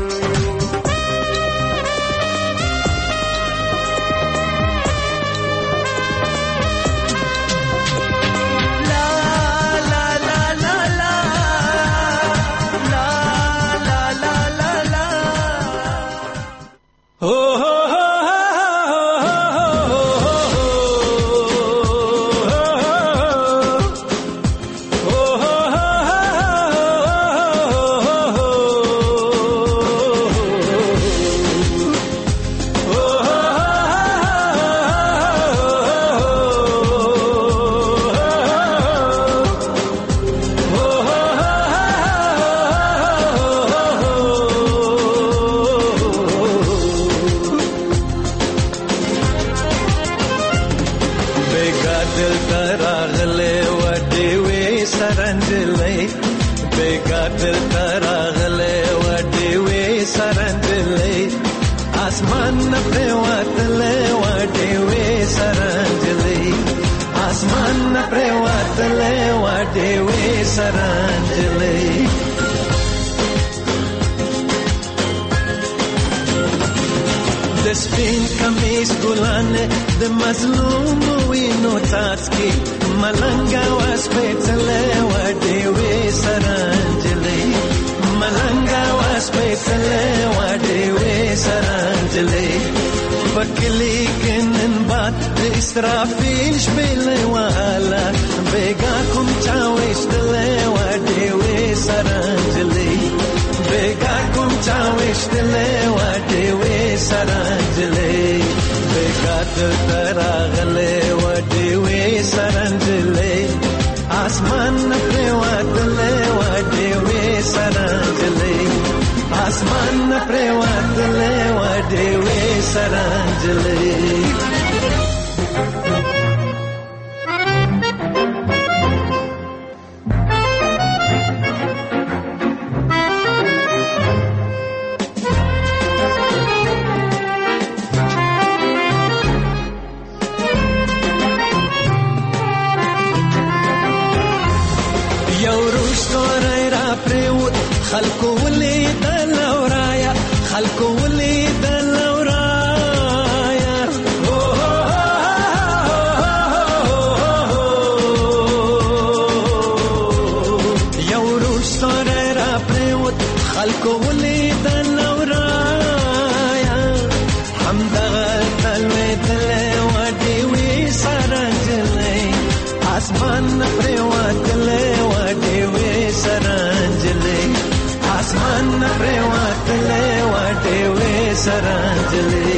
د سپین کمیس ګلانه د مظلوم وینو څاڅکي ملنګا واس پېڅلې وډې وې سرانجلې ملنګا واس پېڅلې وډې وې سرانجلې پکلی کنن باد د اسرافیل شپلې والا بیگا کوم چا وشتلې وډې وې سرانجلې بیگا کوم چا وشتلې وډې وې سرانجلې بیگا تراغلې وډې وې سرانجلې آسمان پر واتلې وډې وې سرانجلې آسمان پر واتلې وډې وې سرانجلې. خلکو ولیدل ورایا خلکو ولیدل ورایا یو روش سره را پریوت خلکو ولیدل ورایا همدغه تلویدل وډی وی سرنجلې اسمان پریوتل وډی وی سرنجلې آسمان پریوتل وډی وی سرنجلې